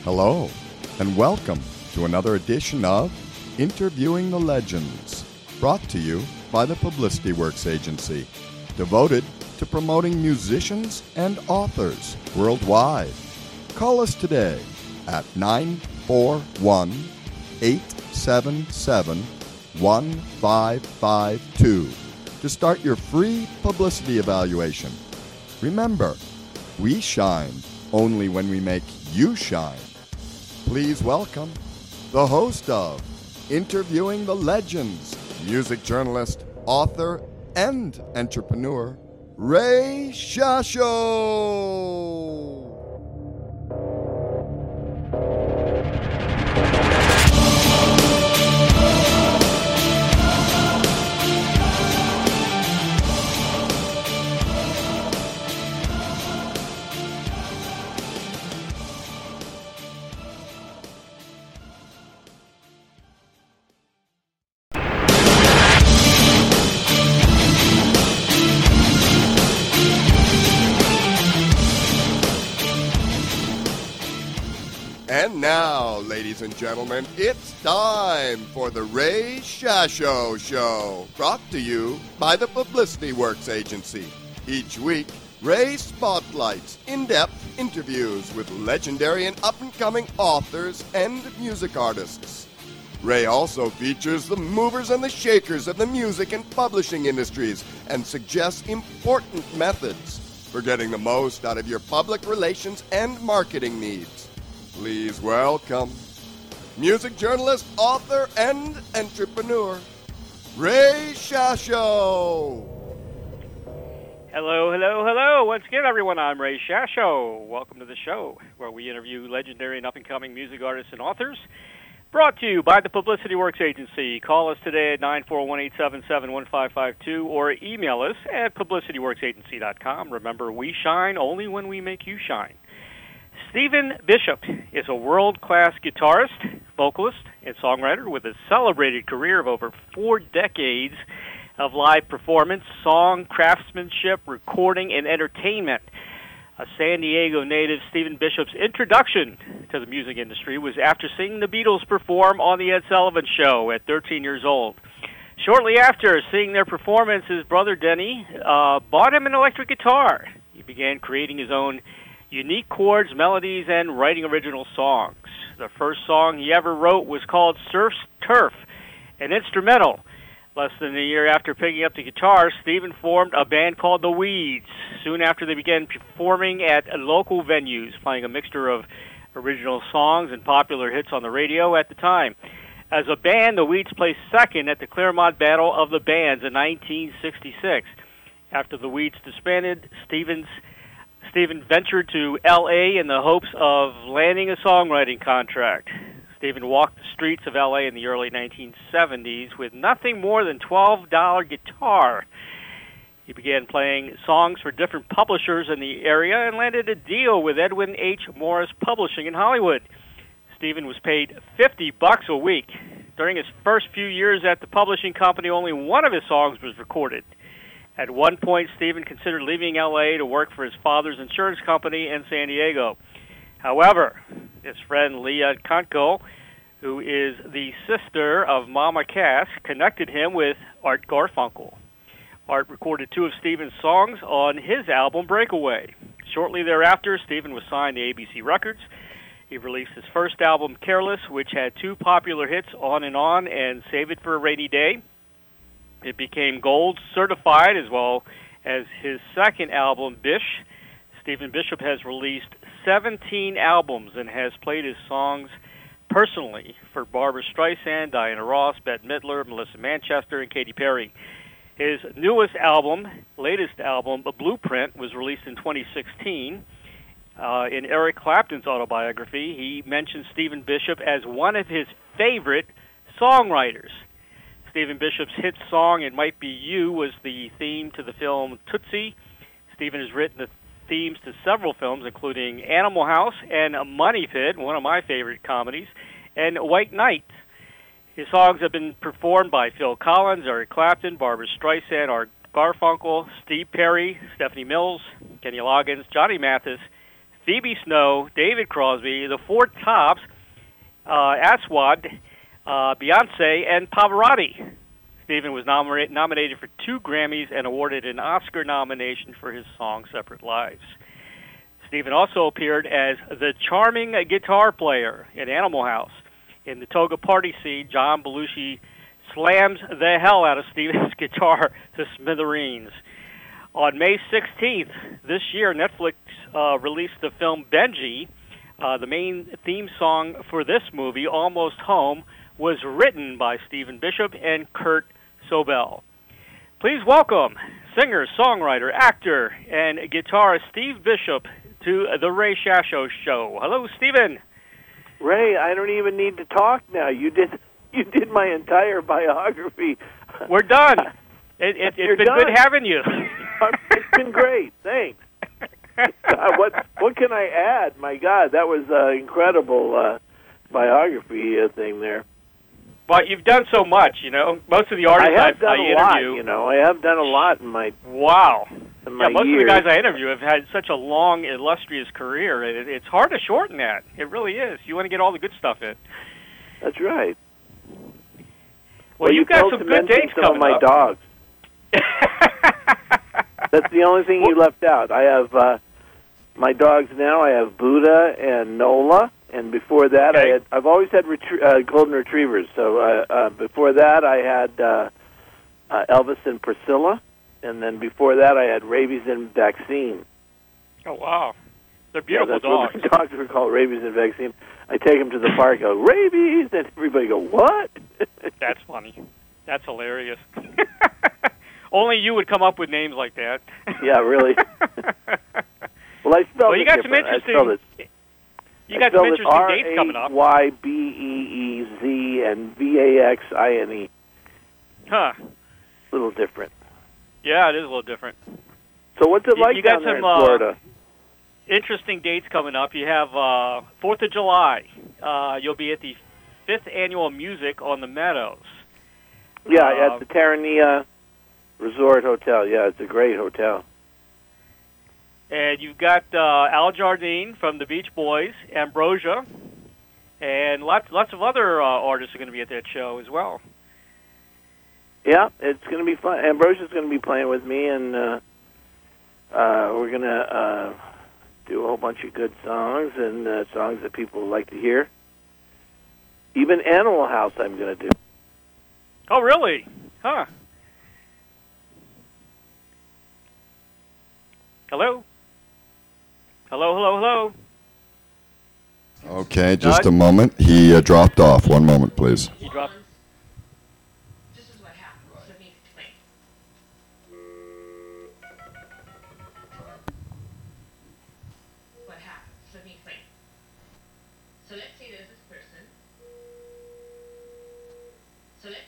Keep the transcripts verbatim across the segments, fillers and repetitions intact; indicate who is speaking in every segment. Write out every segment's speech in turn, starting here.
Speaker 1: Hello, and welcome to another edition of Interviewing the Legends, brought to you by the Publicity Works Agency, devoted to promoting musicians and authors worldwide. Call us today at nine four one, eight seven seven, one five five two to start your free publicity evaluation. Remember, we shine only when we make you shine. Please welcome the host of Interviewing the Legends, music journalist, author, and entrepreneur, Ray Shasho. And now, ladies and gentlemen, it's time for the Ray Shasho Show, brought to you by the Publicity Works Agency. Each week, Ray spotlights in-depth interviews with legendary and up-and-coming authors and music artists. Ray also features the movers and the shakers of the music and publishing industries and suggests important methods for getting the most out of your public relations and marketing needs. Please welcome music journalist, author, and entrepreneur, Ray Shasho.
Speaker 2: Hello, hello, hello. Once again, everyone, I'm Ray Shasho. Welcome to the show, where we interview legendary and up-and-coming music artists and authors. Brought to you by the Publicity Works Agency. Call us today at nine four one, eight seven seven, one five five two or email us at publicity works agency dot com. Remember, we shine only when we make you shine. Stephen Bishop is a world-class guitarist, vocalist, and songwriter with a celebrated career of over four decades of live performance, song, craftsmanship, recording, and entertainment. A San Diego native, Stephen Bishop's introduction to the music industry was after seeing the Beatles perform on The Ed Sullivan Show at thirteen years old. Shortly after seeing their performance, his brother Denny uh, bought him an electric guitar. He began creating his own unique chords, melodies, and writing original songs. The first song he ever wrote was called Surf's Turf, an instrumental. Less than a year after picking up the guitar, Stephen formed a band called The Weeds. Soon after, they began performing at local venues, playing a mixture of original songs and popular hits on the radio at the time. As a band, The Weeds placed second at the Claremont Battle of the Bands in nineteen sixty-six. After The Weeds disbanded, Stephen's Stephen ventured to L A in the hopes of landing a songwriting contract. Stephen walked the streets of L A in the early nineteen seventies with nothing more than twelve dollars guitar. He began playing songs for different publishers in the area and landed a deal with Edwin H. Morris Publishing in Hollywood. Stephen was paid fifty bucks a week. During his first few years at the publishing company, only one of his songs was recorded. At one point, Stephen considered leaving L A to work for his father's insurance company in San Diego. However, his friend Leah Kontko, who is the sister of Mama Cass, connected him with Art Garfunkel. Art recorded two of Stephen's songs on his album Breakaway. Shortly thereafter, Stephen was signed to A B C Records. He released his first album, Careless, which had two popular hits, On and On and Save It for a Rainy Day. It became gold certified, as well as his second album, Bish. Stephen Bishop has released seventeen albums and has played his songs personally for Barbra Streisand, Diana Ross, Bette Midler, Melissa Manchester, and Katy Perry. His newest album, latest album, A Blueprint, was released in twenty sixteen. Uh, in Eric Clapton's autobiography, he mentions Stephen Bishop as one of his favorite songwriters. Stephen Bishop's hit song, It Might Be You, was the theme to the film Tootsie. Stephen has written the themes to several films, including Animal House and Money Pit, one of my favorite comedies, and White Knight. His songs have been performed by Phil Collins, Eric Clapton, Barbra Streisand, Art Garfunkel, Steve Perry, Stephanie Mills, Kenny Loggins, Johnny Mathis, Phoebe Snow, David Crosby, the Four Tops, uh, Aswad, uh, Beyonce, and Pavarotti. Stephen was nomi- nominated for two Grammys and awarded an Oscar nomination for his song Separate Lives. Stephen also appeared as the charming guitar player in Animal House. In the Toga Party scene, John Belushi slams the hell out of Stephen's guitar to smithereens. On May sixteenth this year, Netflix uh, released the film Benji. Uh, the main theme song for this movie, Almost Home, was written by Stephen Bishop and Kurt Sobel. Please welcome singer, songwriter, actor, and guitarist Steve Bishop to the Ray Shasho Show. Hello, Stephen.
Speaker 3: Ray, I don't even need to talk now. You did you did my entire biography.
Speaker 2: We're done. It, it, it's been
Speaker 3: done.
Speaker 2: good having you.
Speaker 3: It's been great. Thanks. Uh, what what can I add? My God, that was an incredible uh, biography uh, thing there.
Speaker 2: Well, you've done so much, you know. Most of the artists
Speaker 3: I have done
Speaker 2: I
Speaker 3: a lot,
Speaker 2: interview,
Speaker 3: you know. I have done a lot in my
Speaker 2: wow.
Speaker 3: in my
Speaker 2: yeah, most
Speaker 3: years.
Speaker 2: of the guys I interview have had such a long, illustrious career. It, it's hard to shorten that. It really is. You want to get all the good stuff in.
Speaker 3: That's right.
Speaker 2: Well,
Speaker 3: well
Speaker 2: you've
Speaker 3: you
Speaker 2: got some good dates
Speaker 3: some
Speaker 2: coming
Speaker 3: of my
Speaker 2: up.
Speaker 3: dogs. That's the only thing you left out. I have uh, my dogs now. I have Buddha and Nola, and before that,
Speaker 2: Okay.
Speaker 3: I had. I've always had retrie- uh, golden retrievers. So uh, uh, before that, I had uh, uh, Elvis and Priscilla, and then before that, I had Rabies and Vaccine.
Speaker 2: Oh, wow. They're
Speaker 3: Yeah,
Speaker 2: beautiful
Speaker 3: that's
Speaker 2: dogs.
Speaker 3: what my dogs were called, Rabies and Vaccine. I take them to the park, go Rabies, and everybody go what?
Speaker 2: That's funny. That's hilarious. Only you would come up with names like that.
Speaker 3: Yeah, really. Well, I spelled
Speaker 2: Well, you
Speaker 3: it
Speaker 2: got some
Speaker 3: different. I
Speaker 2: interesting.
Speaker 3: spelled it
Speaker 2: You got
Speaker 3: I
Speaker 2: some
Speaker 3: spelled it
Speaker 2: interesting dates coming up.
Speaker 3: R A Y B E E Z and V A X I N E.
Speaker 2: Huh.
Speaker 3: A little different.
Speaker 2: Yeah, it is a little different.
Speaker 3: So what's it
Speaker 2: You-
Speaker 3: like
Speaker 2: you got
Speaker 3: down there
Speaker 2: some,
Speaker 3: in
Speaker 2: uh,
Speaker 3: Florida?
Speaker 2: Interesting dates coming up. You have uh, fourth of July. Uh, you'll be at the fifth Annual Music on the Meadows.
Speaker 3: Yeah,
Speaker 2: uh,
Speaker 3: at the Terranea Resort Hotel. Yeah, it's a great hotel.
Speaker 2: And you've got uh, Al Jardine from the Beach Boys, Ambrosia, and lots lots of other uh, artists are going to be at that show as well.
Speaker 3: Yeah, it's going to be fun. Ambrosia's going to be playing with me, and uh, uh, we're going to uh, do a whole bunch of good songs and uh, songs that people like to hear. Even Animal House I'm going to do.
Speaker 2: Oh, really? Huh. Hello? Hello, hello, hello.
Speaker 1: Okay, just
Speaker 2: Doug?
Speaker 1: a moment. He uh, dropped off. One moment, please.
Speaker 2: He dropped.
Speaker 4: This is what happened. Let me explain. What happened? Let me explain. So let's say there's this person. So let's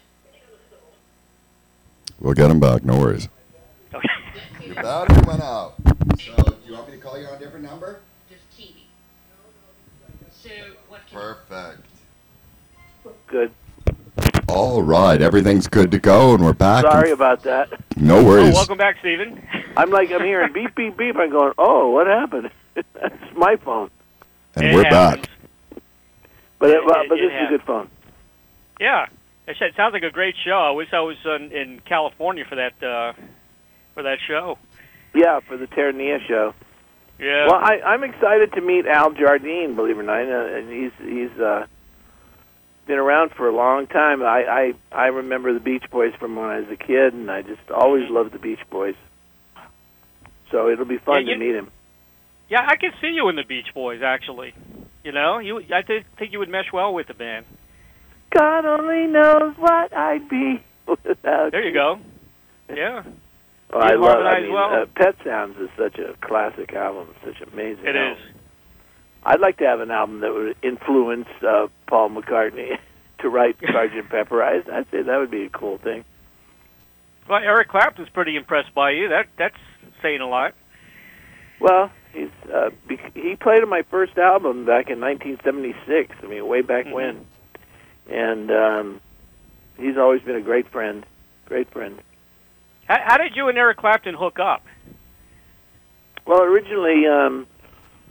Speaker 1: We'll get him back. No worries.
Speaker 2: Okay.
Speaker 4: let's say
Speaker 1: Your
Speaker 4: there's
Speaker 1: battery went out. So, do you want me to call you on a different number?
Speaker 4: this T V. So what can
Speaker 1: Perfect.
Speaker 3: Good.
Speaker 1: All right, everything's good to go, and we're back.
Speaker 3: Sorry about that.
Speaker 1: No
Speaker 2: Oh,
Speaker 1: worries.
Speaker 2: welcome back, Stephen.
Speaker 3: I'm like, I'm hearing beep, beep, beep. I'm going, oh, what happened? That's my phone.
Speaker 1: and
Speaker 2: It
Speaker 1: we're
Speaker 2: happens.
Speaker 1: back.
Speaker 3: But, it,
Speaker 2: It-
Speaker 3: well,
Speaker 2: it-
Speaker 3: but
Speaker 2: it
Speaker 3: this is a
Speaker 2: happens.
Speaker 3: good phone.
Speaker 2: Yeah, it sh- sounds like a great show. I wish I was in, in California for that uh, for that show.
Speaker 3: Yeah, for the Terranea show.
Speaker 2: Yeah.
Speaker 3: Well, I, I'm excited to meet Al Jardine, believe it or not. Uh, and he's he's uh, been around for a long time. I, I I remember the Beach Boys from when I was a kid, and I just always loved the Beach Boys. So it'll be fun
Speaker 2: Yeah, you-
Speaker 3: to meet him.
Speaker 2: Yeah, I could see you in the Beach Boys. Actually, you know, you I th- think you would mesh well with the band.
Speaker 3: God only knows what I'd be without
Speaker 2: There you go. Yeah,
Speaker 3: Well, I
Speaker 2: You
Speaker 3: love. I
Speaker 2: harmonize
Speaker 3: mean,
Speaker 2: well.
Speaker 3: uh, Pet Sounds is such a classic album. Such an amazing.
Speaker 2: it is.
Speaker 3: album. I'd like to have an album that would influence uh, Paul McCartney to write Sergeant Pepper. I, I'd say that would be a cool thing.
Speaker 2: Well, Eric Clapton's pretty impressed by you. That that's saying a lot.
Speaker 3: Well, he's uh, be- he played on my first album back in nineteen seventy-six. I mean, way back
Speaker 2: Mhm.
Speaker 3: when. And um, he's always been a great friend. Great friend.
Speaker 2: How, how did you and Eric Clapton hook up?
Speaker 3: Well, originally, um,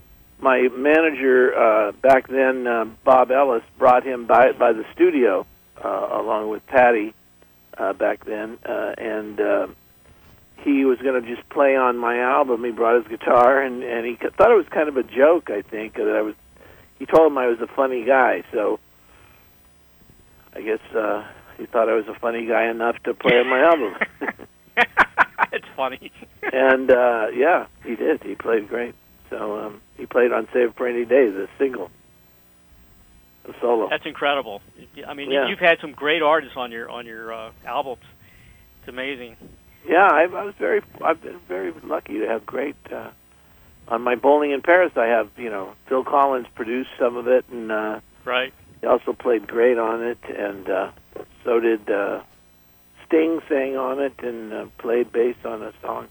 Speaker 3: my manager uh, back then, uh, Bob Ellis, brought him by by the studio uh, along with Patty uh, back then, uh, and uh, he was going to just play on my album. He brought his guitar, and, and he thought it was kind of a joke, I think, that I was. He told him I was a funny guy, so I guess uh, he thought I was a funny guy enough to play on my album.
Speaker 2: It's funny.
Speaker 3: And, uh, yeah, he did. He played great. So um, he played on Save for Rainy Day, the single, the solo.
Speaker 2: That's incredible. I mean,
Speaker 3: Yeah.
Speaker 2: you've had some great artists on your on your uh, albums. It's amazing.
Speaker 3: Yeah, I, I was very, I've been very lucky to have great. Uh, on my Bowling in Paris, I have, you know, Phil Collins produced some of it, and uh,
Speaker 2: Right.
Speaker 3: he also played great on it, and uh, so did uh, Sting sang on it and uh, played bass on a song.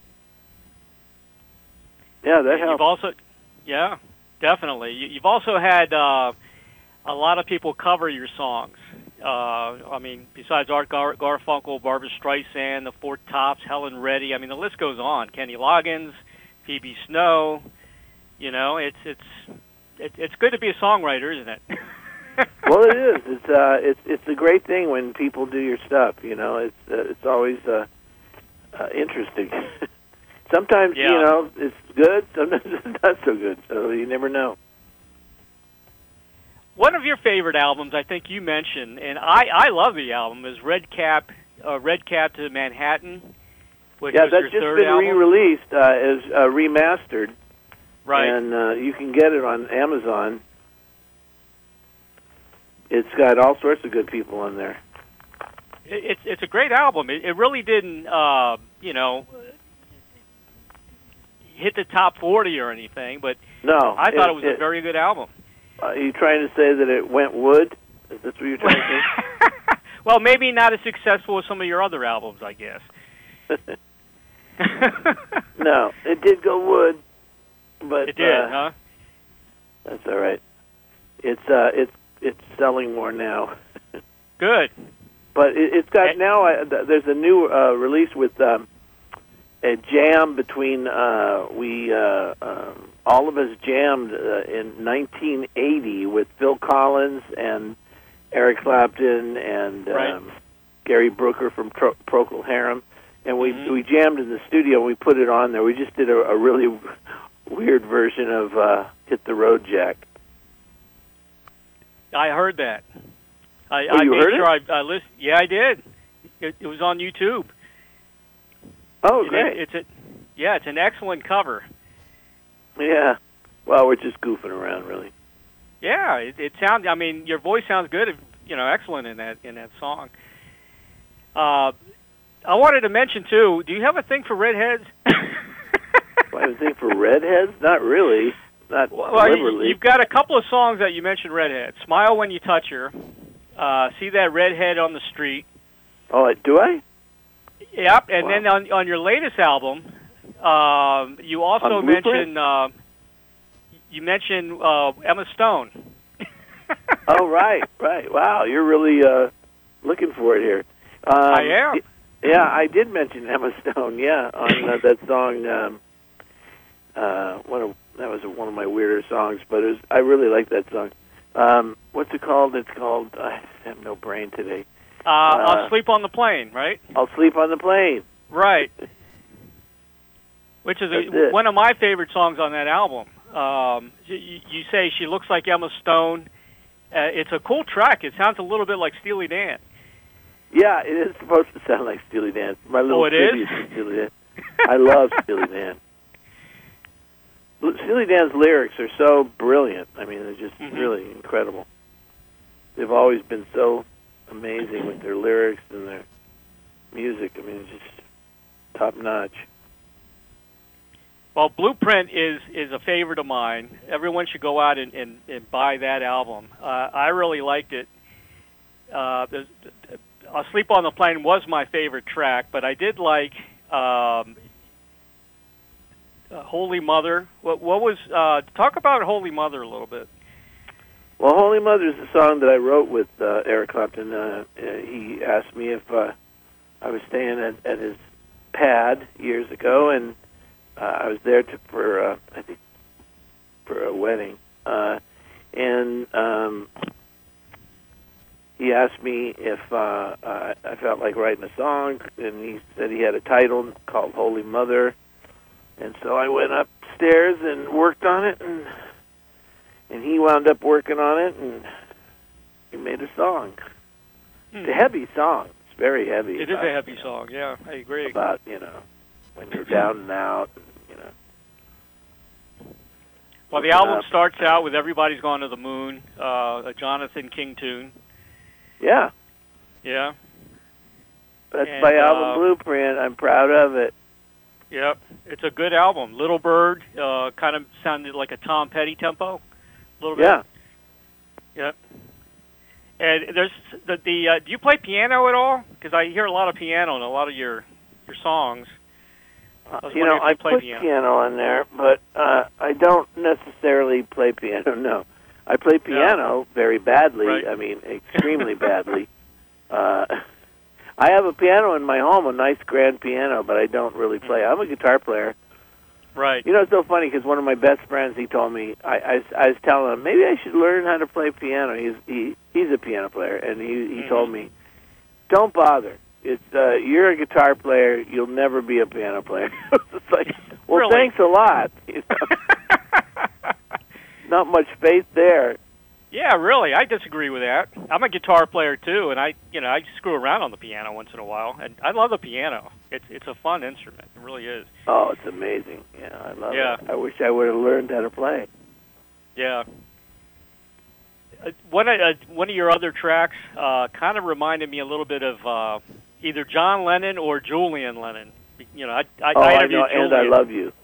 Speaker 3: Yeah, that
Speaker 2: And
Speaker 3: helped.
Speaker 2: You've also, yeah, definitely. You, you've also had uh, a lot of people cover your songs. Uh, I mean, besides Art Gar- Garfunkel, Barbra Streisand, the Four Tops, Helen Reddy. I mean, the list goes on. Kenny Loggins, Phoebe Snow. You know, it's it's it, it's good to be a songwriter, isn't it?
Speaker 3: Well, it is. It's uh, it's it's a great thing when people do your stuff. You know, it's uh, it's always uh, uh, interesting. Sometimes
Speaker 2: Yeah.
Speaker 3: you know it's good. Sometimes it's not so good. So you never know.
Speaker 2: One of your favorite albums, I think you mentioned, and I, I love the album, is Red Cap, uh, Red Cap to Manhattan, which
Speaker 3: Yeah,
Speaker 2: was
Speaker 3: that's
Speaker 2: your
Speaker 3: just
Speaker 2: third
Speaker 3: been
Speaker 2: album.
Speaker 3: re-released uh, as uh, remastered,
Speaker 2: Right.
Speaker 3: and uh, you can get it on Amazon. It's got all sorts of good people on there.
Speaker 2: It, it's it's a great album. It, it really didn't, uh, you know, hit the top forty or anything, but
Speaker 3: No,
Speaker 2: I thought it, was a very good album.
Speaker 3: Uh, are you trying to say that it went wood? Is that what you're trying to say?
Speaker 2: Well, maybe not as successful as some of your other albums, I guess.
Speaker 3: No, it did go wood, but
Speaker 2: It did,
Speaker 3: uh,
Speaker 2: huh?
Speaker 3: that's all right. It's uh, it's it's selling more now.
Speaker 2: Good.
Speaker 3: But it, it's got
Speaker 2: And-
Speaker 3: now. Uh, th- there's a new uh, release with um, a jam between uh, we uh, um, all of us jammed uh, in nineteen eighty with Phil Collins and Eric Clapton and um,
Speaker 2: Right.
Speaker 3: Gary Brooker from Tro- Procol Harum, and we
Speaker 2: Mhm.
Speaker 3: we jammed in the studio. and We put it on there. We just did a, a really weird version of uh, "Hit the Road Jack."
Speaker 2: I heard that. I,
Speaker 3: Oh,
Speaker 2: I
Speaker 3: you
Speaker 2: made
Speaker 3: heard
Speaker 2: sure I, I listened. Yeah, I did. It, it was on YouTube.
Speaker 3: Oh,
Speaker 2: And
Speaker 3: great!
Speaker 2: It, it's a, yeah, it's an excellent cover.
Speaker 3: Yeah. Well, we're just goofing around, really.
Speaker 2: Yeah, it, it sounds. I mean, your voice sounds good. You know, excellent in that in that song. Uh, I wanted to mention too. Do you have a thing for redheads?
Speaker 3: Do I have a thing for redheads? Not really. Not
Speaker 2: Well, you,
Speaker 3: deliberately.
Speaker 2: you've got a couple of songs that you mentioned redhead. Smile When You Touch Her. Uh, see that redhead on the street.
Speaker 3: Oh, do I?
Speaker 2: Yep. And
Speaker 3: Wow.
Speaker 2: then on on your latest album, um, you also
Speaker 3: On Blueprint?
Speaker 2: mentioned uh, you mentioned uh, Emma Stone.
Speaker 3: Oh, right, right. Wow, you're really uh, looking for it here. Um,
Speaker 2: I am.
Speaker 3: Yeah, I did mention Emma Stone. Yeah, on uh, that song. Um, uh, one of that was one of my weirder songs, but it was, I really like that song. Um, what's it called? It's called. I have no brain today.
Speaker 2: Uh, I'll Sleep on the Plane, right?
Speaker 3: I'll Sleep on the Plane.
Speaker 2: Right. Which is
Speaker 3: That's
Speaker 2: a,
Speaker 3: it.
Speaker 2: one of my favorite songs on that album. Um, you, you say she looks like Emma Stone. Uh, it's a cool track. It sounds a little bit like Steely Dan.
Speaker 3: Yeah, it is supposed to sound like Steely Dan. My little
Speaker 2: Oh, it is?
Speaker 3: tribute to Steely Dan. I love Steely Dan. Steely Dan's lyrics are so brilliant. I mean, they're just
Speaker 2: Mhm.
Speaker 3: really incredible. They've always been so amazing with their lyrics and their music. I mean, it's just top notch.
Speaker 2: Well, Blueprint is is a favorite of mine. Everyone should go out and, and, and buy that album. Uh, I really liked it. Uh, there's- I'll Sleep on the Plane was my favorite track, but I did like um, uh, Holy Mother. What, what was uh, talk about Holy Mother a little bit?
Speaker 3: Well, Holy Mother is a song that I wrote with uh, Eric Clapton. Uh, uh, he asked me if uh, I was staying at, at his pad years ago, and uh, I was there to, for, uh, I think, for a wedding, uh, and um, he asked me if uh, uh, I felt like writing a song, and he said he had a title called Holy Mother, and so I went upstairs and worked on it, and and he wound up working on it, and he made a song.
Speaker 2: Hmm.
Speaker 3: It's a heavy song. It's very heavy.
Speaker 2: It is
Speaker 3: about,
Speaker 2: a heavy
Speaker 3: you know,
Speaker 2: song, yeah, I agree.
Speaker 3: About, you know, when you're down and out, and, you know.
Speaker 2: Well, the album starts out with Everybody's Gone to the Moon, uh, a Jonathan King tune.
Speaker 3: Yeah.
Speaker 2: Yeah.
Speaker 3: That's
Speaker 2: And,
Speaker 3: my album
Speaker 2: uh,
Speaker 3: blueprint. I'm proud of it.
Speaker 2: Yep. It's a good album. Little Bird uh, kind of sounded like a Tom Petty tempo, a little bit.
Speaker 3: Yeah.
Speaker 2: Yep. And there's the, the uh, do you play piano at all? Because I hear a lot of piano in a lot of your your songs.
Speaker 3: Uh,
Speaker 2: I was
Speaker 3: you know,
Speaker 2: wondering if
Speaker 3: I
Speaker 2: you play
Speaker 3: put
Speaker 2: piano.
Speaker 3: piano in there, but uh, I don't necessarily play piano, no. I play piano very badly,
Speaker 2: Right.
Speaker 3: I mean, extremely badly. Uh, I have a piano in my home, a nice grand piano, but I don't really play. I'm a guitar player.
Speaker 2: Right.
Speaker 3: You know, it's so funny because one of my best friends, he told me, I, I, I was telling him, maybe I should learn how to play piano. He's he, he's a piano player, and he, he
Speaker 2: Mm-hmm.
Speaker 3: told me, don't bother. It's uh, you're a guitar player. You'll never be a piano player. It's like, well,
Speaker 2: Really?
Speaker 3: thanks a lot. You know? Not much faith there.
Speaker 2: Yeah, really. I disagree with that. I'm a guitar player too, and I, you know, I screw around on the piano once in a while, and I love the piano. It's it's a fun instrument. It really is.
Speaker 3: Oh, it's amazing. Yeah, I love
Speaker 2: Yeah.
Speaker 3: it. I wish I would have learned how to play.
Speaker 2: Yeah. Uh, one of uh, one of your other tracks uh, kind of reminded me a little bit of uh, either John Lennon or Julian Lennon. You know, I I,
Speaker 3: Oh,
Speaker 2: I
Speaker 3: I
Speaker 2: interviewed
Speaker 3: know,
Speaker 2: Julian.
Speaker 3: and I love you.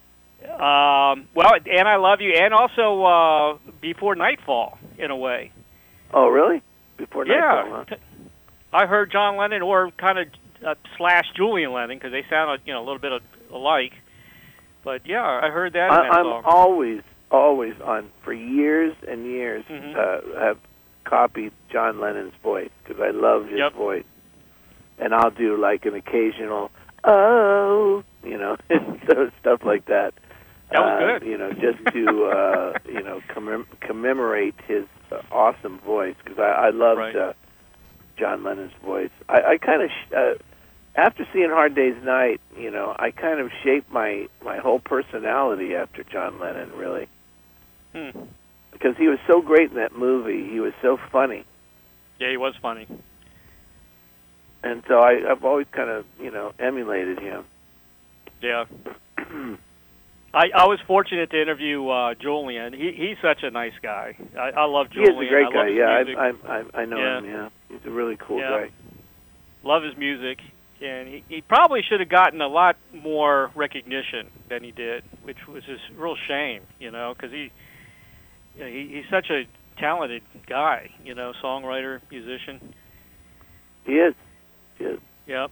Speaker 2: Um, well, and I love you, and also uh, Before Nightfall, in a way.
Speaker 3: Oh, really? Before
Speaker 2: Yeah,
Speaker 3: Nightfall, huh?
Speaker 2: I heard John Lennon or kind of uh, slash Julian Lennon because they sound you know a little bit alike. But yeah, I heard that.
Speaker 3: I,
Speaker 2: in that
Speaker 3: I'm
Speaker 2: song.
Speaker 3: always, always on for years and years.
Speaker 2: Mhm.
Speaker 3: Uh, have copied John Lennon's voice because I love his
Speaker 2: Yep.
Speaker 3: voice, and I'll do like an occasional oh, you know, so stuff like that.
Speaker 2: That was
Speaker 3: uh,
Speaker 2: good.
Speaker 3: You know, just to uh, you know commem- commemorate his uh, awesome voice because I, I loved
Speaker 2: Right.
Speaker 3: uh, John Lennon's voice. I, I kind of sh- uh, after seeing Hard Day's Night, you know, I kind of shaped my my whole personality after John Lennon, really,
Speaker 2: Hmm.
Speaker 3: because he was so great in that movie. He was so funny,
Speaker 2: Yeah, he was funny.
Speaker 3: and so I, I've always kind of you know emulated him.
Speaker 2: Yeah. I, I was fortunate to interview uh, Julian. He he's such a nice guy. I, I love
Speaker 3: He
Speaker 2: Julian.
Speaker 3: is a great
Speaker 2: I
Speaker 3: guy.
Speaker 2: love his
Speaker 3: Yeah,
Speaker 2: music.
Speaker 3: I, I I I know
Speaker 2: Yeah.
Speaker 3: him. Yeah, he's a really cool
Speaker 2: Yeah.
Speaker 3: guy.
Speaker 2: Love his music, and he, he probably should have gotten a lot more recognition than he did, which was a real shame, you know, because he, you know, he he's such a talented guy, you know, songwriter, musician.
Speaker 3: He is. He is.
Speaker 2: Yep.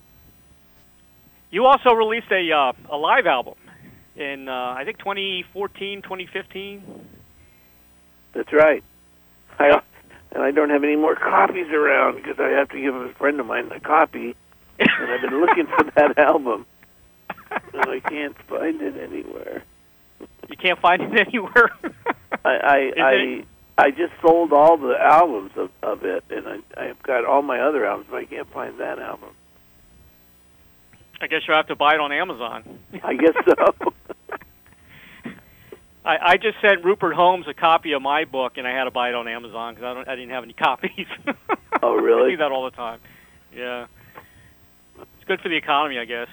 Speaker 2: You also released a uh, a live album in uh, I think twenty fourteen, twenty fifteen.
Speaker 3: That's right. I, and I don't have any more copies around because I have to give a friend of mine a copy. And I've been looking for that album, and I can't find it anywhere.
Speaker 2: You can't find it anywhere.
Speaker 3: I I
Speaker 2: Is
Speaker 3: I,
Speaker 2: it-
Speaker 3: I just sold all the albums of, of it, and I I've got all my other albums, but I can't find that album.
Speaker 2: I guess you'll have to buy it on Amazon.
Speaker 3: I guess so.
Speaker 2: I, I just sent Rupert Holmes a copy of my book, and I had to buy it on Amazon because I don't, I didn't have any copies.
Speaker 3: Oh, really?
Speaker 2: I do that all the time. Yeah, it's good for the economy, I guess.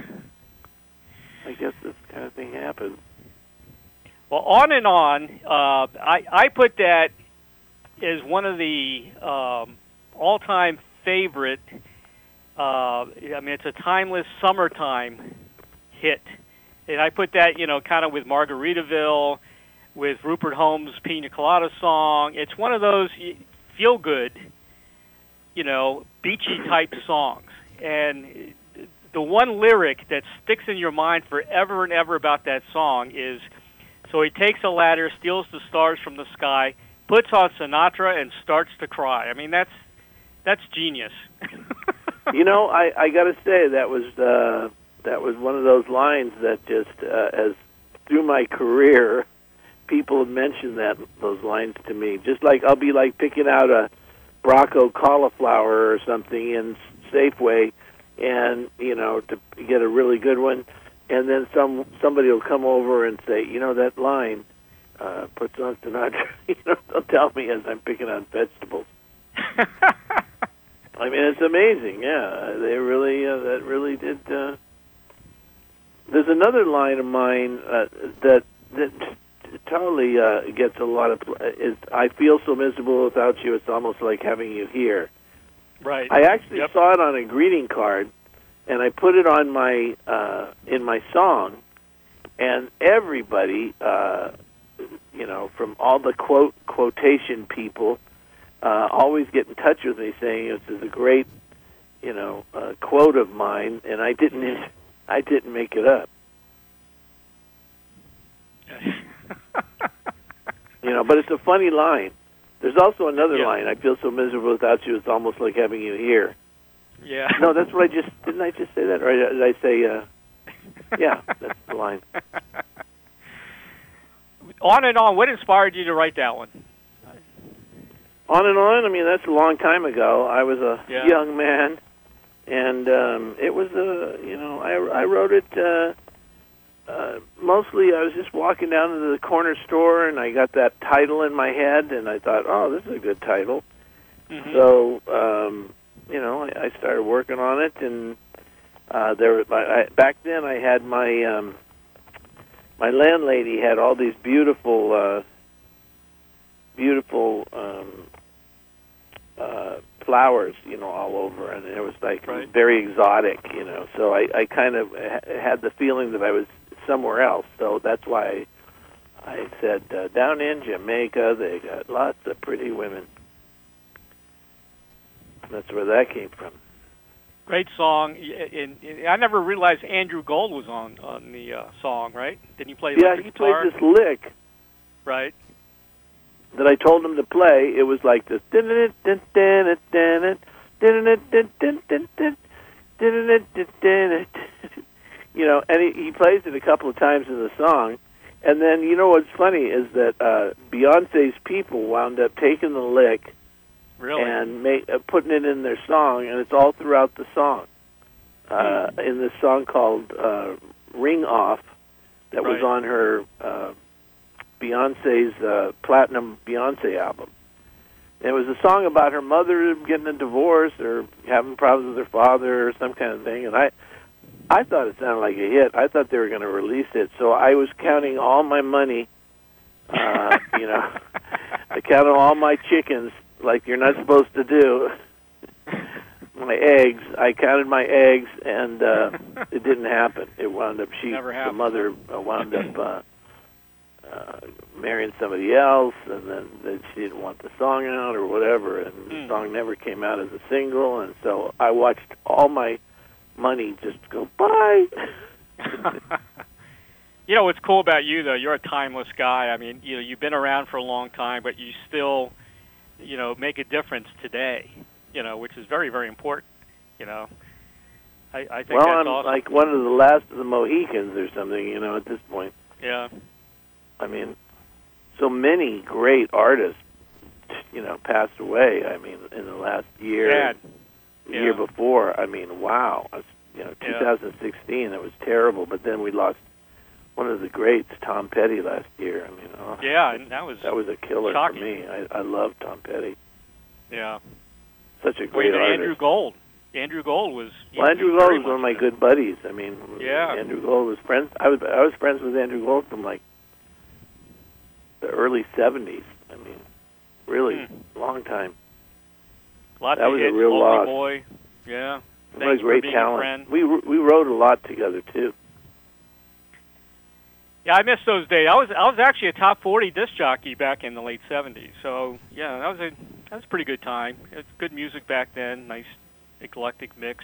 Speaker 3: I guess this kind of thing happens.
Speaker 2: Well, On and On, uh, I I put that as one of the um, all-time favorite. Uh, I mean, it's a timeless summertime hit. And I put that, you know, kind of with Margaritaville, with Rupert Holmes' Pina Colada song. It's one of those feel-good, you know, beachy-type songs. And the one lyric that sticks in your mind forever and ever about that song is, so he takes a ladder, steals the stars from the sky, puts on Sinatra, and starts to cry. I mean, that's that's genius.
Speaker 3: You know, I, I got to say that was uh, that was one of those lines that just uh, as through my career people have mentioned that those lines to me. Just like I'll be like picking out a Bracco cauliflower or something in Safeway, and you know to get a really good one, and then some somebody will come over and say, you know that line, uh, puts on Sinatra. You know, they'll tell me as I'm picking out vegetables. I mean, it's amazing. Yeah, they really uh, that really did. Uh... There's another line of mine uh, that that totally uh, gets a lot of. Is I feel so miserable without you. It's almost like having you here.
Speaker 2: Right.
Speaker 3: I actually
Speaker 2: Yep.
Speaker 3: saw it on a greeting card, and I put it on my uh, in my song, and everybody, uh, you know, from all the quote quotation people. Uh, always get in touch with me saying this is a great, you know, uh, quote of mine, and I didn't, I didn't make it up. You know, but it's a funny line. There's also another
Speaker 2: Yeah.
Speaker 3: line. I feel so miserable without you. It's almost like having you here.
Speaker 2: Yeah.
Speaker 3: No, that's what I just didn't. I just say that, or did I say? Uh, yeah, that's the line.
Speaker 2: On and on. What inspired you to write that one?
Speaker 3: On and on. I mean, that's a long time ago. I was a
Speaker 2: Yeah.
Speaker 3: young man, and um, it was a, you know, I, I wrote it. Uh, uh, mostly, I was just walking down to the corner store, and I got that title in my head, and I thought, oh, this is a good title.
Speaker 2: Mm-hmm.
Speaker 3: So, um, you know, I, I started working on it, and uh, there. I, I, back then, I had my um, my landlady had all these beautiful. Uh, beautiful um, uh, flowers, you know, all over, and it was like
Speaker 2: Right.
Speaker 3: very exotic, you know. So I, I kind of ha- had the feeling that I was somewhere else. So that's why I said, uh, down in Jamaica, they got lots of pretty women. That's where that came from.
Speaker 2: Great song. And I never realized Andrew Gold was on on the uh, song. Right? Didn't he play?
Speaker 3: Yeah,
Speaker 2: electric
Speaker 3: he played
Speaker 2: guitar?
Speaker 3: this lick
Speaker 2: Right.
Speaker 3: that I told him to play. It was like this. You know, and he, he plays it a couple of times in the song. And then, you know what's funny is that uh, Beyonce's people wound up taking the lick
Speaker 2: Really.
Speaker 3: and make, uh, putting it in their song, and it's all throughout the song. Uh, in this song called uh, Ring Off that was
Speaker 2: Right.
Speaker 3: on her uh, Beyonce's uh, Platinum Beyonce album. And it was a song about her mother getting a divorce or having problems with her father or some kind of thing. And I, I thought it sounded like a hit. I thought they were going to release it. So I was counting all my money, uh, you know, I counted all my chickens like you're not supposed to do. My eggs, I counted my eggs, and uh, it didn't happen. It wound up, she,
Speaker 2: Never
Speaker 3: the
Speaker 2: happened.
Speaker 3: mother uh, wound up uh, uh, marrying somebody else, and then, then she didn't want the song out or whatever, and
Speaker 2: Mm.
Speaker 3: the song never came out as a single, and so I watched all my money just go bye.
Speaker 2: You know what's cool about you though? You're a timeless guy. I mean, you know, you've been around for a long time, but you still, you know, make a difference today. You know, which is very, very important. You know, I, I think
Speaker 3: Well,
Speaker 2: that's
Speaker 3: I'm
Speaker 2: awesome.
Speaker 3: like one of the last of the Mohicans or something, you know, at this point.
Speaker 2: Yeah.
Speaker 3: I mean, so many great artists, you know, passed away. I mean, in the last year,
Speaker 2: Sad.
Speaker 3: year
Speaker 2: Yeah.
Speaker 3: before. I mean, wow. I was, you know,
Speaker 2: Yeah.
Speaker 3: twenty sixteen, it was terrible. But then we lost one of the greats, Tom Petty, last year. I mean, oh,
Speaker 2: Yeah, and that was
Speaker 3: that was a killer
Speaker 2: shocking.
Speaker 3: for me. I, I love Tom Petty.
Speaker 2: Yeah.
Speaker 3: Such a
Speaker 2: Well,
Speaker 3: great
Speaker 2: even
Speaker 3: artist.
Speaker 2: Andrew Gold. Andrew Gold was. he-
Speaker 3: Well,
Speaker 2: he
Speaker 3: Andrew
Speaker 2: was
Speaker 3: Gold
Speaker 2: very
Speaker 3: was one of
Speaker 2: much
Speaker 3: my
Speaker 2: that.
Speaker 3: good buddies. I mean,
Speaker 2: Yeah.
Speaker 3: Andrew Gold was friends. I was I was friends with Andrew Gold from like the early seventies. I mean, really
Speaker 2: Hmm.
Speaker 3: long time.
Speaker 2: Lots
Speaker 3: that
Speaker 2: of
Speaker 3: was a
Speaker 2: hits,
Speaker 3: real
Speaker 2: Lonely
Speaker 3: loss.
Speaker 2: Boy. Yeah.
Speaker 3: What a
Speaker 2: Thanks
Speaker 3: great
Speaker 2: for being
Speaker 3: talent.
Speaker 2: a friend.
Speaker 3: We we wrote a lot together too.
Speaker 2: Yeah, I miss those days. I was I was actually a top forty disc jockey back in the late seventies. So yeah, that was a that was a pretty good time. It's good music back then. Nice eclectic mix.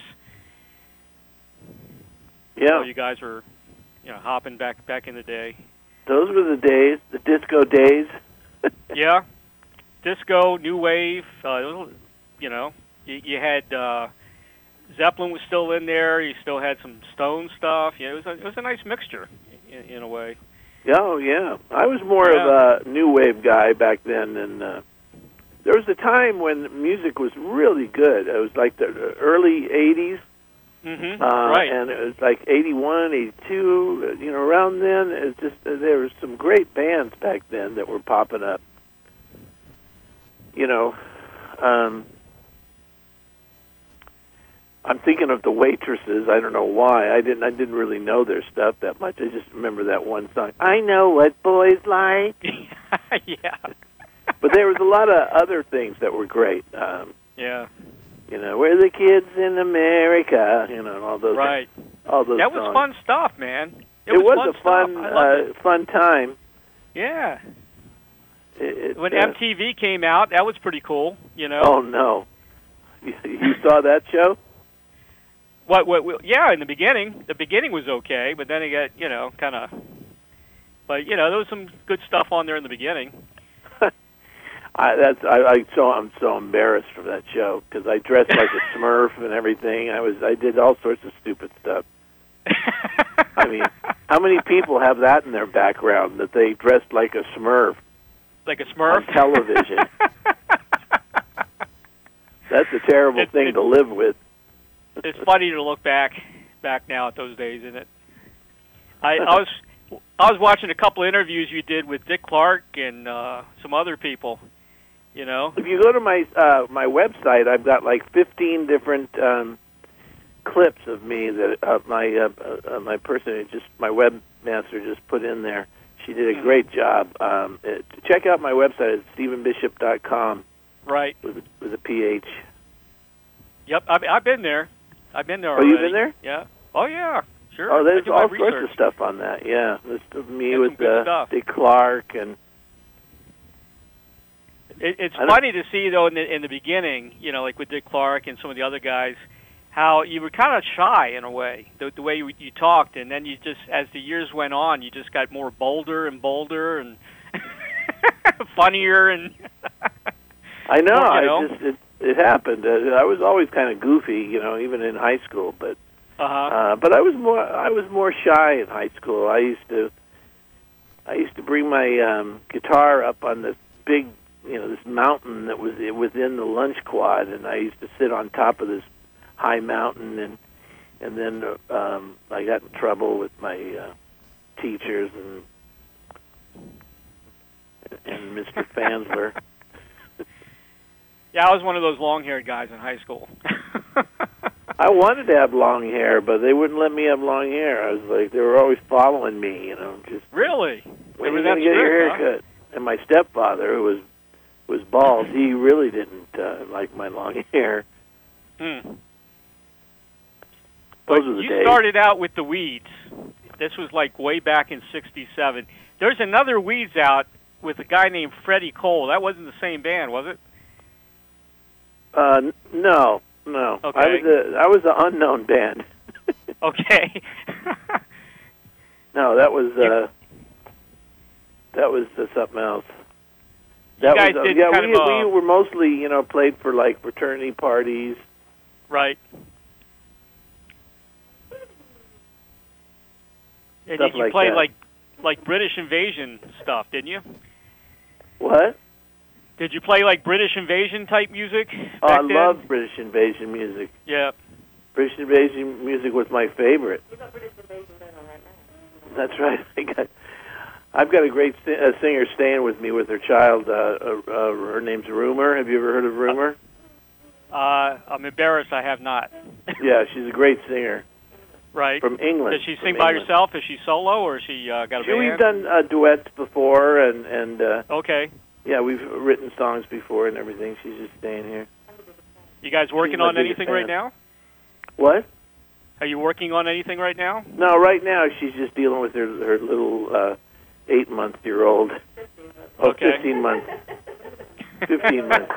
Speaker 3: Yeah,
Speaker 2: So you guys were, you know, hopping back back in the day.
Speaker 3: those were the days, the disco days.
Speaker 2: Yeah, disco, new wave. Uh, you know, you, you had uh, Zeppelin was still in there. You still had some Stone stuff. You know, it was a, it was a nice mixture in, in a way.
Speaker 3: Oh, yeah. I was more
Speaker 2: Yeah.
Speaker 3: of a new wave guy back then, and uh, there was a time when music was really good. It was like the early eighties,
Speaker 2: Mm-hmm.
Speaker 3: uh,
Speaker 2: right.
Speaker 3: and it was like eighty-one, eighty-two, you know, around then. It just uh, there were some great bands back then that were popping up. You know, um, I'm thinking of the Waitresses. I don't know why. I didn't. I didn't really know their stuff that much. I just remember that one song. I know what boys like.
Speaker 2: yeah.
Speaker 3: But there was a lot of other things that were great. Um,
Speaker 2: Yeah.
Speaker 3: you know, we're the kids in America. You know, all those.
Speaker 2: Right.
Speaker 3: All those.
Speaker 2: That was
Speaker 3: songs.
Speaker 2: fun stuff, man. It,
Speaker 3: It, was,
Speaker 2: fun
Speaker 3: a fun,
Speaker 2: stuff. I loved
Speaker 3: uh,
Speaker 2: it.
Speaker 3: fun time.
Speaker 2: Yeah.
Speaker 3: It, it,
Speaker 2: When
Speaker 3: uh,
Speaker 2: M T V came out, that was pretty cool. You know.
Speaker 3: Oh no, you, you saw that show?
Speaker 2: What, what? What? Yeah, in the beginning, the beginning was okay, but then it got, you know, kind of. But you know, there was some good stuff on there in the beginning.
Speaker 3: I, that's I, I so I'm so embarrassed for that show because I dressed like a Smurf and everything. I was I did all sorts of stupid stuff. I mean, how many people have that in their background that they dressed like a Smurf?
Speaker 2: Like a Smurf
Speaker 3: on television. That's a terrible
Speaker 2: It-
Speaker 3: thing
Speaker 2: it-
Speaker 3: to live with.
Speaker 2: It's funny to look back back now at those days, isn't it? I, I was I was watching a couple of interviews you did with Dick Clark and uh, some other people. You know.
Speaker 3: If you go to my uh, my website, I've got like fifteen different um, clips of me that uh, my uh, uh, my person who just my webmaster just put in there. She did a great job. Um, it, check out my website at stephen bishop dot com.
Speaker 2: Right.
Speaker 3: With a, with a P H.
Speaker 2: Yep, I've, I've been there. I've been there
Speaker 3: Oh,
Speaker 2: already.
Speaker 3: you've been there?
Speaker 2: Yeah. Oh, yeah. Sure.
Speaker 3: Oh,
Speaker 2: I
Speaker 3: there's
Speaker 2: do my
Speaker 3: all sorts
Speaker 2: research.
Speaker 3: of stuff on that. Yeah, there's of me
Speaker 2: There's
Speaker 3: with
Speaker 2: some good
Speaker 3: uh,
Speaker 2: stuff.
Speaker 3: Dick Clark and.
Speaker 2: It, it's
Speaker 3: I don't-
Speaker 2: funny to see, though, in the, in the beginning, you know, like with Dick Clark and some of the other guys, how you were kind of shy in a way, the, the way you, you talked, and then you just, as the years went on, you just got more bolder and bolder and funnier and.
Speaker 3: I know.
Speaker 2: Or, you
Speaker 3: I
Speaker 2: know.
Speaker 3: just it, it happened. Uh, I was always kind of goofy, you know, even in high school. But
Speaker 2: Uh-huh.
Speaker 3: uh, but I was more I was more shy in high school. I used to I used to bring my um, guitar up on this big, you know, this mountain that was within the lunch quad, and I used to sit on top of this high mountain, and and then uh, um, I got in trouble with my uh, teachers and and Mister Fansler.
Speaker 2: Yeah, I was one of those long-haired guys in high school.
Speaker 3: I wanted to have long hair, but they wouldn't let me have long hair. I was like, they were always following me, you know, just
Speaker 2: Really? They
Speaker 3: when
Speaker 2: were
Speaker 3: are you
Speaker 2: that
Speaker 3: going to get your hair
Speaker 2: strict, huh?
Speaker 3: cut? And my stepfather, who was was bald, he really didn't uh, like my long hair.
Speaker 2: Hmm.
Speaker 3: Those
Speaker 2: But
Speaker 3: are the
Speaker 2: you
Speaker 3: days.
Speaker 2: started out with the Weeds. This was like way back in sixty-seven. There's another Weeds out with a guy named Freddie Cole. That wasn't the same band, was it?
Speaker 3: Uh, n- no, no.
Speaker 2: Okay.
Speaker 3: I was a I was an unknown band.
Speaker 2: Okay.
Speaker 3: No, that was uh, that was uh, something else. That
Speaker 2: guys
Speaker 3: was uh,
Speaker 2: did
Speaker 3: yeah.
Speaker 2: kind
Speaker 3: We
Speaker 2: of a-
Speaker 3: we were mostly, you know, played for like fraternity parties.
Speaker 2: Right. And
Speaker 3: Stuff
Speaker 2: did you
Speaker 3: like
Speaker 2: play
Speaker 3: that.
Speaker 2: like like British Invasion stuff, didn't you?
Speaker 3: What?
Speaker 2: Did you play like British Invasion type music?
Speaker 3: Oh,
Speaker 2: back
Speaker 3: I
Speaker 2: then?
Speaker 3: love British Invasion music.
Speaker 2: Yeah.
Speaker 3: British Invasion music was my favorite. That's right. I got, I've got a great st- uh, singer staying with me with her child. Uh, uh, uh, her name's Rumer. Have you ever heard of Rumer?
Speaker 2: Uh, I'm embarrassed I have not.
Speaker 3: Yeah, she's a great singer
Speaker 2: Right.
Speaker 3: from England.
Speaker 2: Does she
Speaker 3: from
Speaker 2: sing by
Speaker 3: England.
Speaker 2: herself? Is she solo or is she uh, got a
Speaker 3: She,
Speaker 2: band?
Speaker 3: we've done uh, duets before, and and uh,
Speaker 2: Okay.
Speaker 3: yeah, we've written songs before and everything. She's just staying here.
Speaker 2: You guys working
Speaker 3: She's my
Speaker 2: on
Speaker 3: biggest
Speaker 2: anything right
Speaker 3: fan.
Speaker 2: now?
Speaker 3: What?
Speaker 2: Are you working on anything right now?
Speaker 3: No, right now she's just dealing with her her little uh, eight month year old. Oh,
Speaker 2: Okay.
Speaker 3: fifteen months. Fifteen months.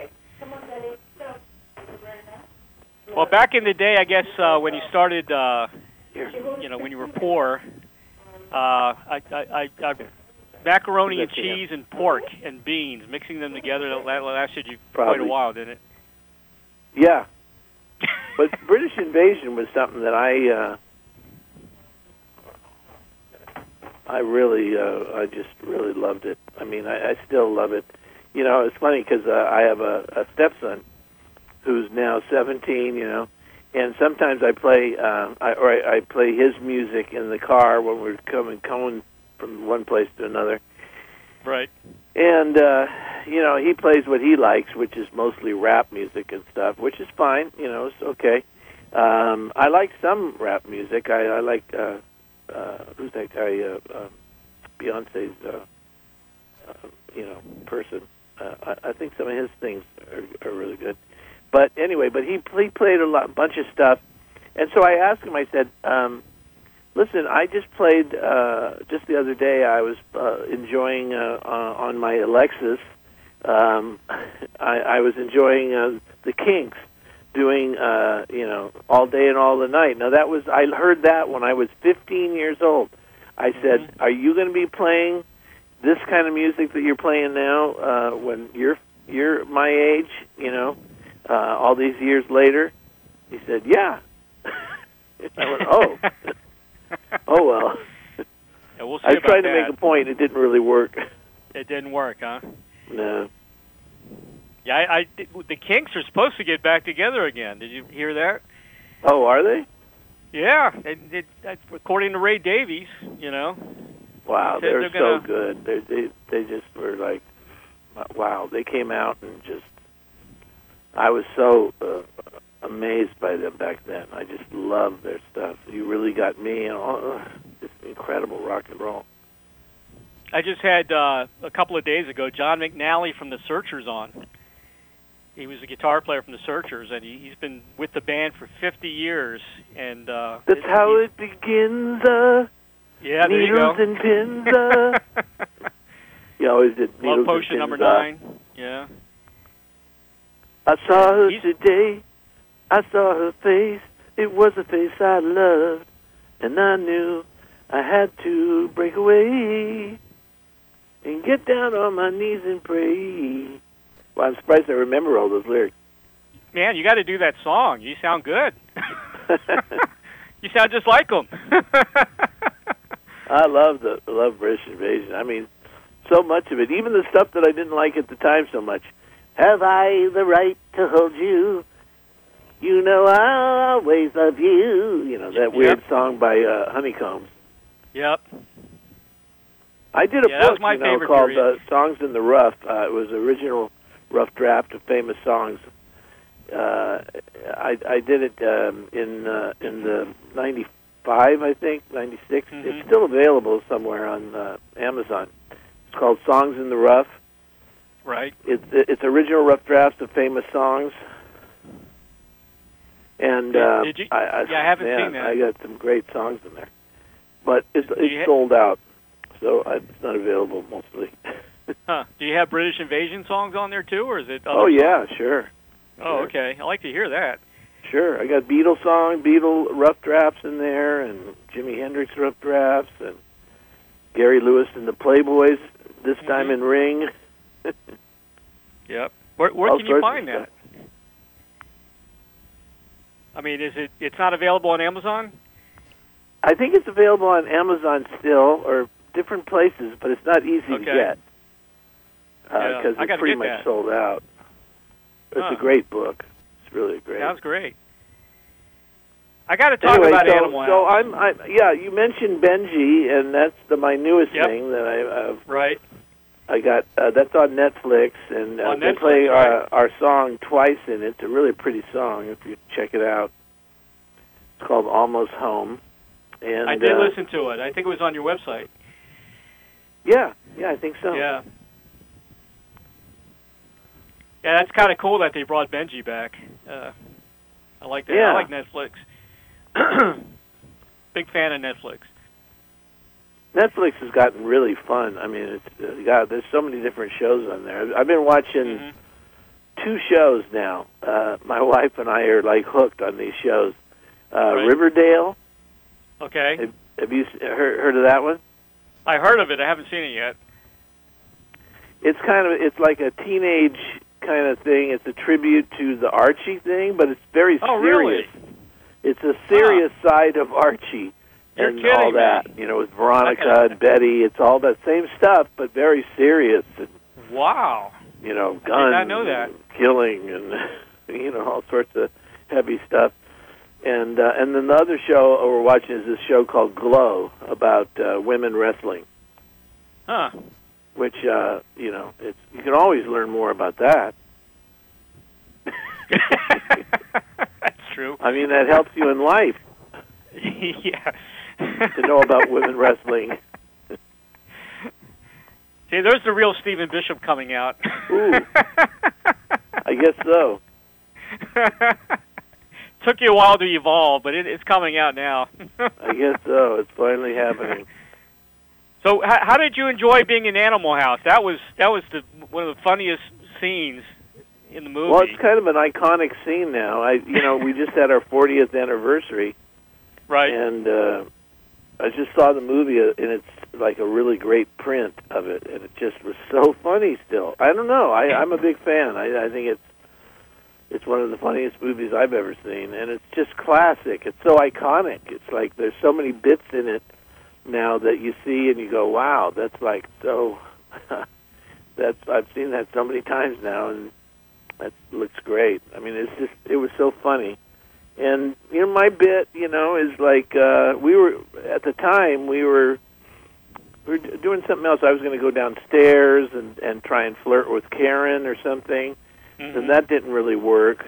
Speaker 2: Well, back in the day, I guess uh, when you started, uh, you know, when you were poor, uh, I, I, I, I, macaroni and
Speaker 3: That's it.
Speaker 2: cheese and pork and beans, mixing them together, that la- lasted you quite
Speaker 3: Probably.
Speaker 2: a while, didn't it?
Speaker 3: Yeah. But British Invasion was something that I uh, I really, uh, I just really loved it. I mean, I, I still love it. You know, it's funny because uh, I have a, a stepson who's now seventeen. You know, and sometimes I play, uh, I, or I, I play his music in the car when we're coming coming from one place to another.
Speaker 2: Right.
Speaker 3: And uh, you know, he plays what he likes, which is mostly rap music and stuff, which is fine. You know, it's okay. Um, I like some rap music. I, I like uh, uh, who's that guy? Uh, uh, Beyonce's, uh, uh, you know, person. Uh, I, I think some of his things are, are really good. But anyway, but he, he played a lot, bunch of stuff, and so I asked him. I said, um, "Listen, I just played uh, just the other day. I was uh, enjoying uh, uh, on my Alexis. Um, I, I was enjoying uh, the Kinks doing, uh, you know, All Day and All the Night. Now that was I heard that when I was fifteen years old. I said, mm-hmm. Are you going to be playing this kind of music that you're playing now uh, when you're you're my age? You know, uh, all these years later." He said, "Yeah." I went, "Oh, oh well."
Speaker 2: Yeah, we'll see
Speaker 3: I was
Speaker 2: about
Speaker 3: trying to
Speaker 2: that.
Speaker 3: make a point. It didn't really work.
Speaker 2: It didn't work, huh?
Speaker 3: No.
Speaker 2: Yeah, I, I, the Kinks are supposed to get back together again. Did you hear that?
Speaker 3: Oh, are they?
Speaker 2: Yeah, it, it, it, according to Ray Davies, you know.
Speaker 3: Wow,
Speaker 2: they're,
Speaker 3: they're,
Speaker 2: they're gonna...
Speaker 3: so good. They they they just were like, wow. They came out and just, I was so uh, amazed by them back then. I just loved their stuff. You really got me, and all, uh, just incredible rock and roll.
Speaker 2: I just had uh, a couple of days ago John McNally from the Searchers on. He was a guitar player from the Searchers, and he, he's been with the band for fifty years. And uh,
Speaker 3: that's
Speaker 2: it,
Speaker 3: how it begins. Uh,
Speaker 2: yeah, there
Speaker 3: needles
Speaker 2: you go.
Speaker 3: and pins. Uh. You always did needles
Speaker 2: Love Potion
Speaker 3: and pins,
Speaker 2: number
Speaker 3: uh.
Speaker 2: nine. Yeah.
Speaker 3: I saw her
Speaker 2: He's...
Speaker 3: today. I saw her face. It was a face I loved, and I knew I had to break away and get down on my knees and pray. Well, I'm surprised I remember all those lyrics.
Speaker 2: Man, you got to do that song. You sound good. You sound just like them.
Speaker 3: I love the I love British Invasion. I mean, so much of it, even the stuff that I didn't like at the time so much. Have I the right to hold you? You know I'll always love you. You know, that weird
Speaker 2: Yep.
Speaker 3: song by uh, Honeycombs.
Speaker 2: Yep.
Speaker 3: I did a
Speaker 2: Yeah, that
Speaker 3: book,
Speaker 2: was my
Speaker 3: you know,
Speaker 2: favorite
Speaker 3: called
Speaker 2: period.
Speaker 3: uh, Songs in the Rough. Uh, it was an original rough draft of famous songs. Uh, I, I did it um, in uh, in the ninety-five, I think, ninety-six.
Speaker 2: Mm-hmm.
Speaker 3: It's still available somewhere on uh, Amazon. It's called Songs in the Rough.
Speaker 2: Right.
Speaker 3: It's it's original rough drafts of famous songs. And
Speaker 2: Did-
Speaker 3: uh,
Speaker 2: did you-
Speaker 3: I, I,
Speaker 2: yeah, I haven't
Speaker 3: man,
Speaker 2: seen that.
Speaker 3: I got some great songs in there, but it's
Speaker 2: Do you
Speaker 3: it's
Speaker 2: ha-
Speaker 3: sold out, so I, it's not available mostly.
Speaker 2: Huh. Do you have British Invasion songs on there too, or is it? Other
Speaker 3: Oh
Speaker 2: songs?
Speaker 3: yeah, sure.
Speaker 2: Oh,
Speaker 3: Sure.
Speaker 2: okay. I like to hear that.
Speaker 3: Sure, I got Beatles song, Beatle rough drafts in there, and Jimi Hendrix rough drafts, and Gary Lewis and the Playboys. This
Speaker 2: Mm-hmm.
Speaker 3: time in Ring.
Speaker 2: Yep. Where, where
Speaker 3: All
Speaker 2: can you
Speaker 3: sorts of
Speaker 2: find
Speaker 3: stuff.
Speaker 2: that? I mean, is it? It's not available on Amazon?
Speaker 3: I think it's available on Amazon still, or different places, but it's not easy
Speaker 2: Okay.
Speaker 3: to get
Speaker 2: Yeah,
Speaker 3: because
Speaker 2: I
Speaker 3: it's
Speaker 2: gotta
Speaker 3: pretty
Speaker 2: get
Speaker 3: much
Speaker 2: that.
Speaker 3: sold out. It's
Speaker 2: Huh.
Speaker 3: a great book. It's really great.
Speaker 2: Sounds great. I got to talk
Speaker 3: Anyway,
Speaker 2: about
Speaker 3: so,
Speaker 2: Animal
Speaker 3: so
Speaker 2: House.
Speaker 3: I'm, I, yeah. You mentioned Benji, and that's the my newest
Speaker 2: Yep.
Speaker 3: thing that I uh,
Speaker 2: Right.
Speaker 3: I got. Uh, that's on Netflix, and uh,
Speaker 2: On
Speaker 3: they
Speaker 2: Netflix,
Speaker 3: play
Speaker 2: right.
Speaker 3: our, our song twice in it. It's a really pretty song. If you check it out, it's called "Almost Home." And
Speaker 2: I did
Speaker 3: uh,
Speaker 2: listen to it. I think it was on your website.
Speaker 3: Yeah, yeah, I think so.
Speaker 2: Yeah. Yeah, that's kind of cool that they brought Benji back. Uh, I like that.
Speaker 3: Yeah.
Speaker 2: I like Netflix. Big fan of Netflix.
Speaker 3: Netflix has gotten really fun. I mean, it's uh, God. There's so many different shows on there. I've been watching
Speaker 2: Mm-hmm.
Speaker 3: two shows now. Uh, my wife and I are like hooked on these shows. Uh,
Speaker 2: Right.
Speaker 3: Riverdale.
Speaker 2: Okay.
Speaker 3: Have, have you s- heard, heard of that one?
Speaker 2: I heard of it. I haven't seen it yet.
Speaker 3: It's kind of it's like a teenage kind of thing. It's a tribute to the Archie thing, but it's very
Speaker 2: Oh,
Speaker 3: serious.
Speaker 2: really?
Speaker 3: It's a serious side of Archie,
Speaker 2: You're
Speaker 3: and
Speaker 2: kidding
Speaker 3: all
Speaker 2: me.
Speaker 3: that. You know, with Veronica and Betty, it's all that same stuff, but very serious. And,
Speaker 2: Wow.
Speaker 3: you know, guns,
Speaker 2: I did not know that.
Speaker 3: and killing, and you know, all sorts of heavy stuff. And uh, and then the other show we're watching is this show called Glow about uh, women wrestling.
Speaker 2: Huh.
Speaker 3: Which uh, you know, it's you can always learn more about that.
Speaker 2: That's true.
Speaker 3: I mean, that helps you in life
Speaker 2: Yeah.
Speaker 3: to know about women wrestling.
Speaker 2: See, there's the real Stephen Bishop coming out.
Speaker 3: Ooh. I guess so.
Speaker 2: Took you a while to evolve, but it, it's coming out now.
Speaker 3: I guess so. It's finally happening.
Speaker 2: So, how, how did you enjoy being in Animal House? That was that was the one of the funniest scenes in the movie.
Speaker 3: Well, it's kind of an iconic scene now. I, you know, we just had our fortieth anniversary,
Speaker 2: right?
Speaker 3: And uh, I just saw the movie, uh, and it's like a really great print of it, and it just was so funny. Still, I don't know. I, I'm a big fan. I, I think it's it's one of the funniest movies I've ever seen, and it's just classic. It's so iconic. It's like there's so many bits in it now that you see and you go, wow, that's like so. that's I've seen that so many times now, and that looks great. I mean, it's just it was so funny. And you know, my bit, you know, is like uh, we were at the time we were we were doing something else. I was going to go downstairs and and try and flirt with Karen or something,
Speaker 2: Mm-hmm.
Speaker 3: and that didn't really work.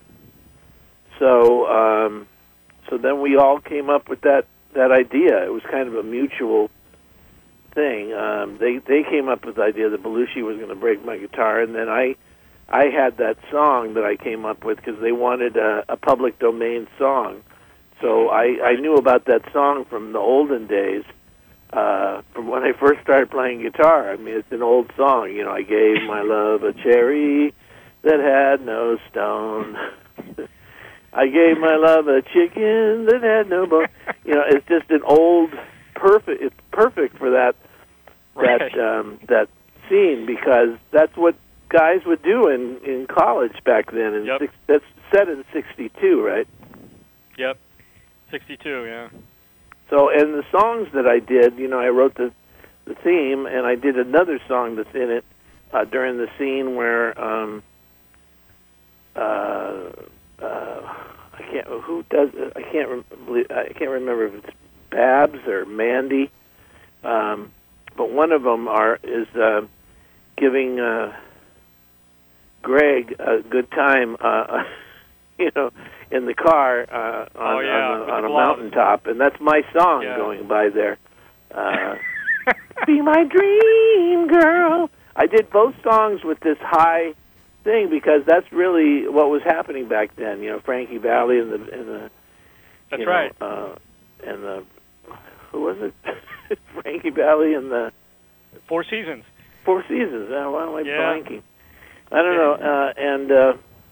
Speaker 3: So um, so then we all came up with that that idea. It was kind of a mutual thing. Um, they they came up with the idea that Belushi was going to break my guitar, and then I. I had that song that I came up with because they wanted a, a public domain song. So I, I knew about that song from the olden days, uh, from when I first started playing guitar. I mean, it's an old song. You know, I gave my love a cherry that had no stone. I gave my love a chicken that had no bone. You know, it's just an old, perfect. It's perfect for that
Speaker 2: Right.
Speaker 3: that um, that scene because that's what guys would do in, in college back then. And
Speaker 2: Yep.
Speaker 3: six, that's set in sixty-two, right?
Speaker 2: Yep. sixty-two, yeah.
Speaker 3: So, and the songs that I did, you know, I wrote the the theme, and I did another song that's in it uh, during the scene where um, uh, uh, I can't who does I can't rem- I can't remember if it's Babs or Mandy, um, but one of them are is uh, giving. Uh, Greg a good time, uh, you know, in the car uh, on,
Speaker 2: Oh, yeah,
Speaker 3: on,
Speaker 2: with
Speaker 3: a, on
Speaker 2: the
Speaker 3: a
Speaker 2: gloves.
Speaker 3: mountaintop, and that's my song
Speaker 2: Yeah.
Speaker 3: going by there. Uh, Be my dream girl. I did both songs with this high thing because that's really what was happening back then. You know, Frankie Valli and the and the
Speaker 2: That's
Speaker 3: you know,
Speaker 2: right.
Speaker 3: uh, and the who was it? Frankie Valli and the
Speaker 2: Four Seasons.
Speaker 3: Four Seasons. Uh, why am I
Speaker 2: Yeah.
Speaker 3: blanking? I don't know, uh, and uh,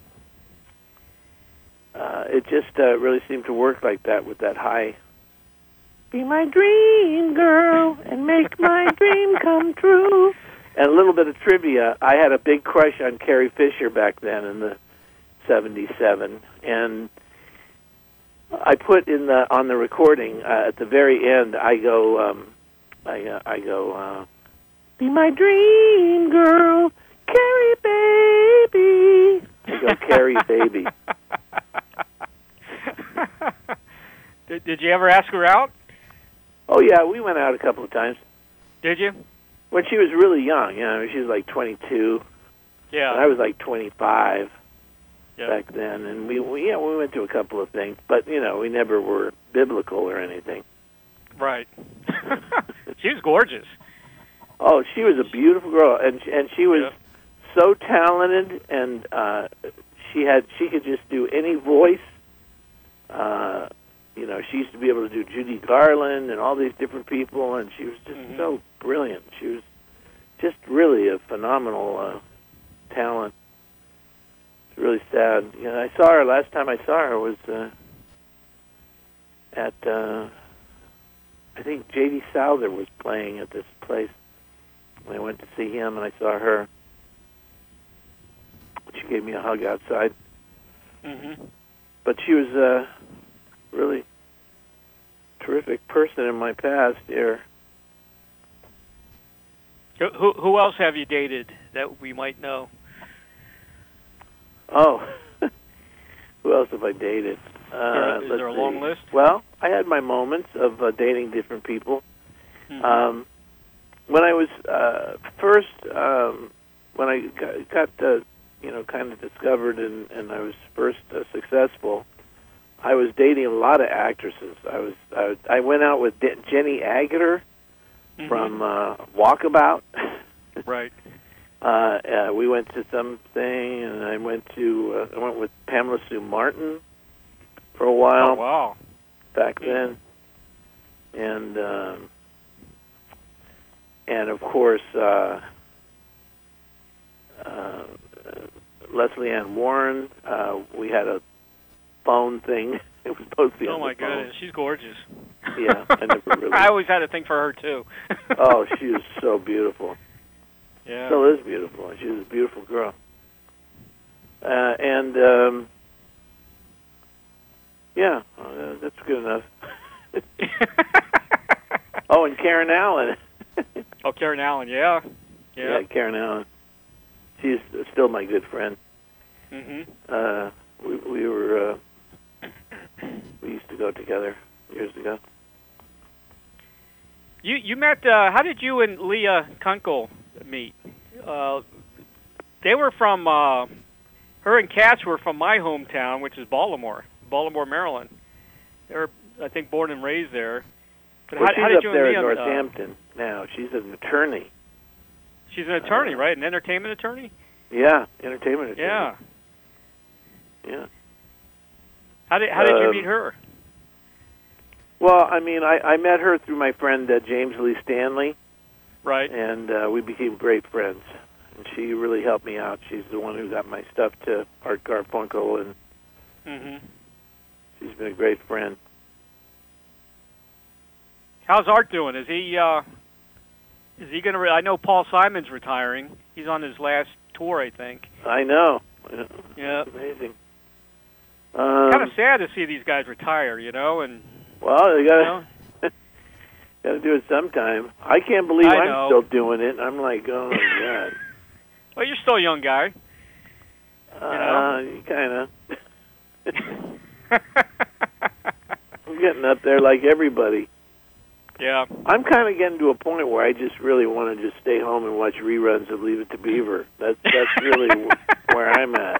Speaker 3: uh, it just uh, really seemed to work like that with that high. Be my dream girl and make my dream come true. And a little bit of trivia: I had a big crush on Carrie Fisher back then in the seventy-seven, and I put in the on the recording uh, at the very end. I go, um, I, uh, I go, uh, be my dream girl. Carrie baby. I go, Carrie baby.
Speaker 2: did, did you ever ask her out?
Speaker 3: Oh, yeah, we went out a couple of times.
Speaker 2: Did you?
Speaker 3: When she was really young, you know, she was like twenty-two.
Speaker 2: Yeah.
Speaker 3: And I was like twenty-five
Speaker 2: yeah.
Speaker 3: back then. And we, we, yeah, we went to a couple of things. But, you know, we never were biblical or anything.
Speaker 2: Right. She was gorgeous.
Speaker 3: Oh, she was a beautiful girl. And, and she was...
Speaker 2: Yeah.
Speaker 3: so talented, and uh, she had she could just do any voice. Uh, you know, she used to be able to do Judy Garland and all these different people, and she was just
Speaker 2: Mm-hmm.
Speaker 3: so brilliant. She was just really a phenomenal uh, talent. It's really sad. You know, I saw her last time I saw her was uh, at uh, I think J D Souther was playing at this place. I went to see him, and I saw her. She gave me a hug outside.
Speaker 2: Mm-hmm.
Speaker 3: But she was uh, really terrific person in my past here.
Speaker 2: Who who else have you dated that we might know?
Speaker 3: Oh, who else have I dated?
Speaker 2: Uh, is
Speaker 3: let's
Speaker 2: there a
Speaker 3: see.
Speaker 2: long list?
Speaker 3: Well, I had my moments of uh, dating different people.
Speaker 2: Mm-hmm.
Speaker 3: Um, when I was uh, first, um, when I got, got uh, you know, kind of discovered and, and I was first uh, successful, I was dating a lot of actresses. I was I, I went out with De- Jenny Agutter
Speaker 2: Mm-hmm.
Speaker 3: from uh, Walkabout.
Speaker 2: Right.
Speaker 3: Uh, uh, we went to something, and I went to uh, I went with Pamela Sue Martin for a while
Speaker 2: Oh, wow.
Speaker 3: back then, and um, and of course uh, uh, Leslie Ann Warren. Uh, we had a phone thing. It was supposed to be
Speaker 2: Oh,
Speaker 3: on
Speaker 2: my
Speaker 3: the phone.
Speaker 2: goodness. She's gorgeous.
Speaker 3: Yeah, I never really.
Speaker 2: I always had a thing for her, too.
Speaker 3: Oh, she was so beautiful.
Speaker 2: Yeah.
Speaker 3: Still is beautiful. She was a beautiful girl. Uh, and, um, yeah, uh, that's good enough. Oh, and Karen Allen.
Speaker 2: Oh, Karen Allen, yeah. Yeah.
Speaker 3: Yeah, Karen Allen. She's still my good friend.
Speaker 2: Mm-hmm.
Speaker 3: Uh, we, we were, uh, we used to go together years ago.
Speaker 2: You you met, uh, how did you and Leah Kunkel meet? Uh, they were from, uh, her and Katz were from my hometown, which is Baltimore, Baltimore, Maryland. They were, I think, born and raised there. But
Speaker 3: Well,
Speaker 2: how,
Speaker 3: she's
Speaker 2: how did
Speaker 3: up
Speaker 2: you
Speaker 3: there
Speaker 2: and
Speaker 3: in
Speaker 2: Leah,
Speaker 3: Northampton
Speaker 2: uh,
Speaker 3: now. She's an attorney.
Speaker 2: she's an attorney,
Speaker 3: Uh,
Speaker 2: right? An entertainment attorney?
Speaker 3: Yeah, entertainment attorney.
Speaker 2: Yeah.
Speaker 3: Yeah.
Speaker 2: How did how did you
Speaker 3: Um,
Speaker 2: meet her?
Speaker 3: Well, I mean, I, I met her through my friend uh, James Lee Stanley,
Speaker 2: Right.
Speaker 3: and uh, we became great friends. And she really helped me out. She's the one who got my stuff to Art Garfunkel, and
Speaker 2: Mm-hmm.
Speaker 3: she's been a great friend.
Speaker 2: How's Art doing? Is he uh, is he going to? Re- I know Paul Simon's retiring. He's on his last tour, I think.
Speaker 3: I know.
Speaker 2: Yeah.
Speaker 3: Amazing. Um,
Speaker 2: Kind of sad to see these guys retire, you know, and
Speaker 3: well, you
Speaker 2: you
Speaker 3: gotta
Speaker 2: know,
Speaker 3: gotta do it sometime. I can't believe
Speaker 2: I
Speaker 3: I'm
Speaker 2: know.
Speaker 3: still doing it. I'm like, oh my god.
Speaker 2: well, you're still a young guy.
Speaker 3: Uh, you kind of. I'm getting up there like everybody.
Speaker 2: Yeah.
Speaker 3: I'm kind of getting to a point where I just really want to just stay home and watch reruns of Leave It to Beaver. That's that's really where I'm at.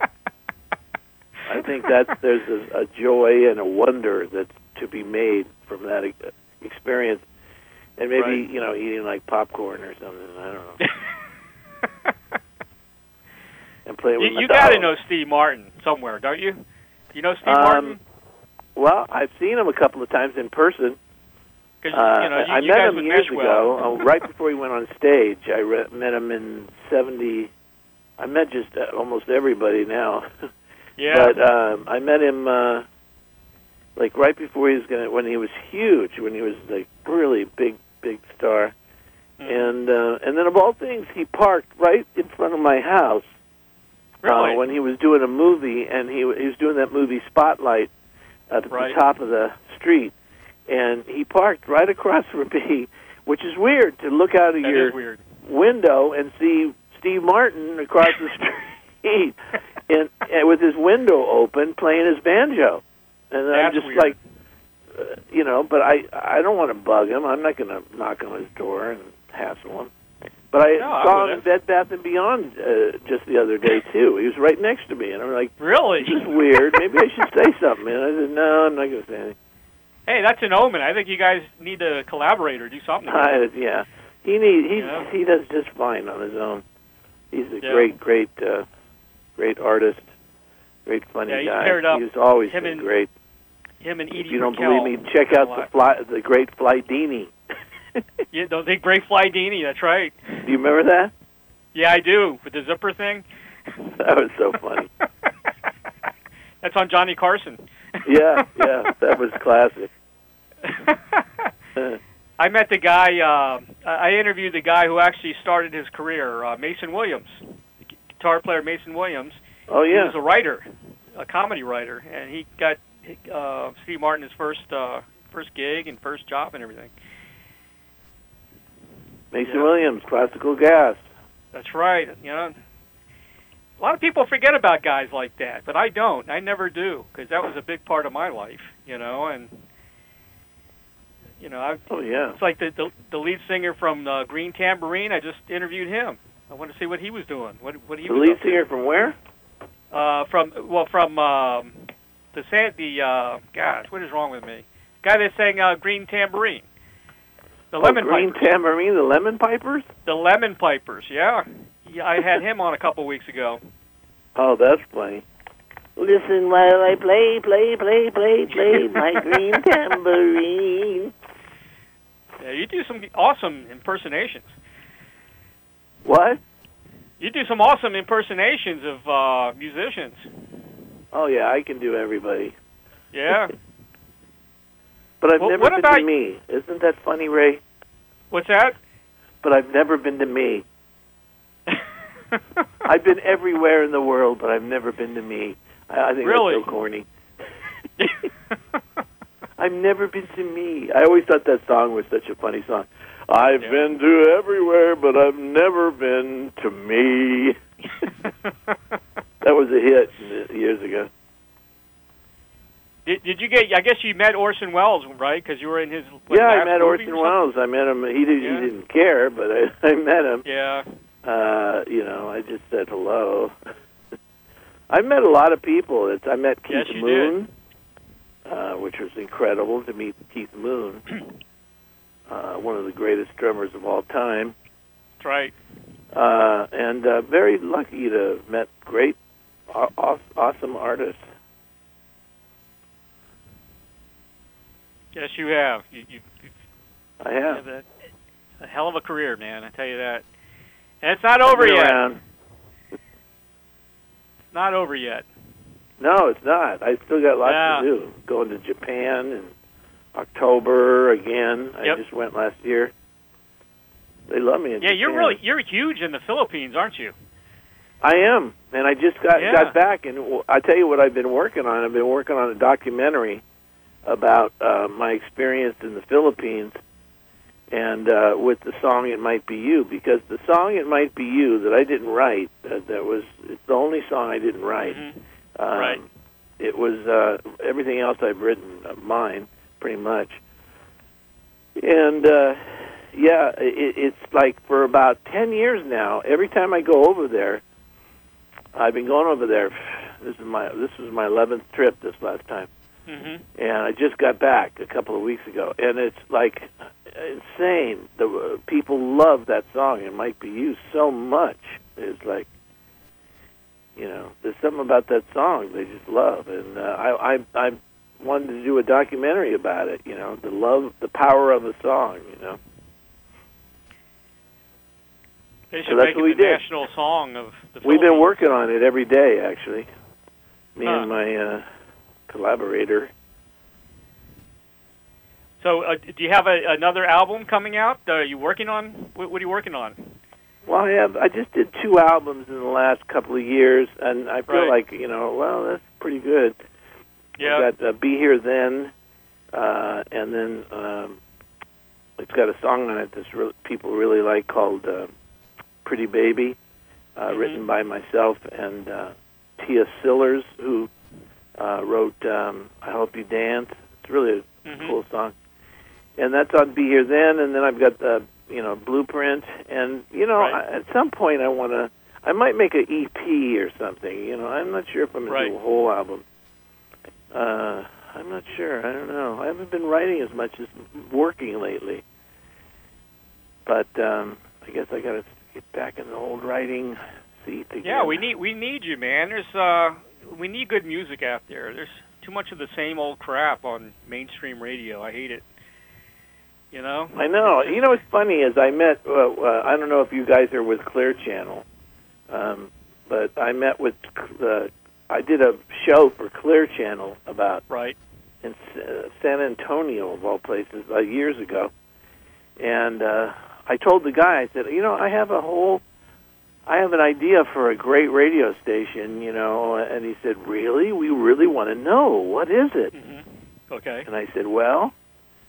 Speaker 3: I think that's there's a, a joy and a wonder that's to be made from that e- experience, and maybe
Speaker 2: Right.
Speaker 3: you know eating like popcorn or something. I don't know. And playing with
Speaker 2: you
Speaker 3: my
Speaker 2: you got to
Speaker 3: dog.
Speaker 2: know Steve Martin somewhere, don't you? Do you know Steve
Speaker 3: Um,
Speaker 2: Martin?
Speaker 3: Well, I've seen him a couple of times in person.
Speaker 2: Because
Speaker 3: Uh,
Speaker 2: you know, you,
Speaker 3: I
Speaker 2: you
Speaker 3: met
Speaker 2: guys
Speaker 3: him
Speaker 2: would
Speaker 3: years
Speaker 2: mesh
Speaker 3: ago,
Speaker 2: well.
Speaker 3: uh, right before he went on stage. I re- met him in seventy. I met just uh, almost everybody now.
Speaker 2: Yeah.
Speaker 3: But um, I met him uh, like right before he was gonna, when he was huge, when he was like really big, big star.
Speaker 2: Mhm.
Speaker 3: And uh, and then of all things, he parked right in front of my house
Speaker 2: Really?
Speaker 3: uh, when he was doing a movie, and he he was doing that movie Spotlight at
Speaker 2: Right.
Speaker 3: the top of the street, and he parked right across from me, which is weird to look out of
Speaker 2: That
Speaker 3: your
Speaker 2: is weird.
Speaker 3: window and see Steve Martin across the street and, and with his window open playing his banjo, and I'm
Speaker 2: That's
Speaker 3: just
Speaker 2: weird.
Speaker 3: like, uh, you know, but I I don't want to bug him. I'm not going to knock on his door and hassle him. But I
Speaker 2: No, I
Speaker 3: saw him
Speaker 2: wouldn't.
Speaker 3: in Bed Bath and Beyond uh, just the other day too. He was right next to me, and I'm like,
Speaker 2: Really?
Speaker 3: this is weird. Maybe I should say something. And I said, no, I'm not going to say anything.
Speaker 2: Hey, that's an omen. I think you guys need to collaborate or do something.
Speaker 3: I, yeah, he need he
Speaker 2: Yeah.
Speaker 3: he does just fine on his own. He's a
Speaker 2: Yeah.
Speaker 3: great, great, uh, great artist, great funny
Speaker 2: Yeah, he's
Speaker 3: guy.
Speaker 2: paired up.
Speaker 3: He's always
Speaker 2: Him
Speaker 3: been
Speaker 2: and
Speaker 3: great.
Speaker 2: Him and Edie
Speaker 3: If you don't
Speaker 2: Brickell.
Speaker 3: believe me, check out the fly, the Great Fly Dini.
Speaker 2: Yeah, the big Great Fly Dini, that's right.
Speaker 3: Do you remember that?
Speaker 2: Yeah, I do, with the zipper thing.
Speaker 3: That was so funny.
Speaker 2: That's on Johnny Carson.
Speaker 3: Yeah, yeah, that was classic. Uh,
Speaker 2: I met the guy, uh, I interviewed the guy who actually started his career, uh, Mason Williams, the gu- guitar player Mason Williams.
Speaker 3: oh
Speaker 2: He
Speaker 3: yeah,
Speaker 2: was a writer, a comedy writer, and he got uh, Steve Martin his first uh, first gig and first job and everything.
Speaker 3: Mason
Speaker 2: Yeah.
Speaker 3: Williams, Classical Gas.
Speaker 2: That's right. You know, a lot of people forget about guys like that, but I don't. I never do, because that was a big part of my life. You know, and you know, I,
Speaker 3: Oh yeah.
Speaker 2: it's like the, the the lead singer from uh, Green Tambourine. I just interviewed him. I wanted to see what he was doing. What what he
Speaker 3: The
Speaker 2: was
Speaker 3: lead
Speaker 2: up to.
Speaker 3: singer from where?
Speaker 2: Uh, from well, from um, the San, the uh, gosh, what is wrong with me? Guy that sang uh, Green Tambourine, the
Speaker 3: Oh,
Speaker 2: Lemon
Speaker 3: Green
Speaker 2: Pipers,
Speaker 3: Tambourine, the Lemon Pipers?
Speaker 2: the Lemon Pipers. Yeah, yeah, I had him on a couple weeks ago.
Speaker 3: Oh, that's funny. Listen while I play, play, play, play, play my green tambourine.
Speaker 2: Yeah, you do some awesome impersonations.
Speaker 3: What?
Speaker 2: You do some awesome impersonations of uh, musicians.
Speaker 3: Oh yeah, I can do everybody.
Speaker 2: Yeah.
Speaker 3: But I've
Speaker 2: Well,
Speaker 3: never
Speaker 2: what
Speaker 3: been
Speaker 2: about-
Speaker 3: to me. Isn't that funny, Ray?
Speaker 2: What's that?
Speaker 3: But I've never been to me. I've been everywhere in the world, but I've never been to me. I, I think
Speaker 2: Really?
Speaker 3: that's so corny. I've never been to me. I always thought that song was such a funny song. I've
Speaker 2: Yeah.
Speaker 3: been to everywhere, but I've never been to me. That was a hit years ago.
Speaker 2: Did, did you get? I guess you met Orson Welles, right? Because you were in his. what,
Speaker 3: Yeah, I
Speaker 2: last
Speaker 3: met
Speaker 2: movie
Speaker 3: Orson
Speaker 2: or
Speaker 3: Welles. I met him. He, did,
Speaker 2: Yeah.
Speaker 3: he didn't care, but I, I met him.
Speaker 2: something? Yeah.
Speaker 3: Uh, you know, I just said hello. I met a lot of people. It's, I met Keith
Speaker 2: Yes, you
Speaker 3: Moon, uh, which was incredible to meet Keith Moon, uh, one of the greatest drummers of all time.
Speaker 2: That's right.
Speaker 3: Uh, and uh, very lucky to have met great, aw- aw- awesome artists.
Speaker 2: Yes, you have. You, you, you
Speaker 3: I have.
Speaker 2: have a, a hell of a career, man. I tell you that. And it's not over
Speaker 3: Been
Speaker 2: yet.
Speaker 3: around.
Speaker 2: It's not over yet.
Speaker 3: No, it's not. I still got lots
Speaker 2: Yeah.
Speaker 3: to do. Going to Japan in October again. I
Speaker 2: Yep.
Speaker 3: just went last year. They love me in
Speaker 2: Yeah,
Speaker 3: Japan.
Speaker 2: you're really you're huge in the Philippines, aren't you?
Speaker 3: I am, and I just got
Speaker 2: Yeah.
Speaker 3: got back, and w- I tell you what I've been working on. I've been working on a documentary about uh, my experience in the Philippines, and uh, with the song "It Might Be You," because the song "It Might Be You" that I didn't write, uh, that was it's the only song I didn't write.
Speaker 2: Mhm.
Speaker 3: Um,
Speaker 2: Right.
Speaker 3: It was uh, everything else I've written of mine, pretty much. And uh, yeah, it, it's like for about ten years now. Every time I go over there, I've been going over there. This is my this was my eleventh trip this last time,
Speaker 2: Mhm.
Speaker 3: and I just got back a couple of weeks ago. And it's like insane. The uh, people love that song. It might be you so much. It's like. You know, there's something about that song they just love, and uh, I, I, I wanted to do a documentary about it. You know, the love, the power of a song. You know,
Speaker 2: They
Speaker 3: So
Speaker 2: should
Speaker 3: that's
Speaker 2: make
Speaker 3: what
Speaker 2: it
Speaker 3: we
Speaker 2: the
Speaker 3: did.
Speaker 2: national song of the
Speaker 3: we've been
Speaker 2: Philippines.
Speaker 3: working on it every day, actually. Me
Speaker 2: Huh.
Speaker 3: and my uh, collaborator.
Speaker 2: So, uh, do you have a, another album coming out? Uh, are you working on? What, what are you working on?
Speaker 3: Well, I have. I just did two albums in the last couple of years, and I feel
Speaker 2: Right.
Speaker 3: like you know, well, that's pretty good.
Speaker 2: Yeah.
Speaker 3: We've got uh, "Be Here Then," uh, and then um, it's got a song on it that re- people really like called uh, "Pretty Baby," uh,
Speaker 2: Mhm.
Speaker 3: written by myself and uh, Tia Sillers, who uh, wrote um, "I Hope You Dance." It's really a
Speaker 2: Mhm.
Speaker 3: cool song, and that's on "Be Here Then." And then I've got the you know Blueprint, and you know
Speaker 2: Right.
Speaker 3: I, at some point I want to. I might make an E P or something. You know, I'm not sure if I'm going
Speaker 2: Right.
Speaker 3: to do a whole album. Uh, I'm not sure. I don't know. I haven't been writing as much as working lately. But um, I guess I got to get back in the old writing seat again.
Speaker 2: Yeah, we need we need you, man. There's uh, we need good music out there. There's too much of the same old crap on mainstream radio. I hate it. You know.
Speaker 3: I know. You know what's funny is I met. Uh, uh, I don't know if you guys are with Clear Channel, um, but I met with the. I did a show for Clear Channel about
Speaker 2: Right.
Speaker 3: in uh, San Antonio of all places uh, years ago, and uh, I told the guy, I said, you know, I have a whole, I have an idea for a great radio station, you know, and he said, really? We really want to know. What is it?
Speaker 2: Mhm. Okay.
Speaker 3: And I said, well,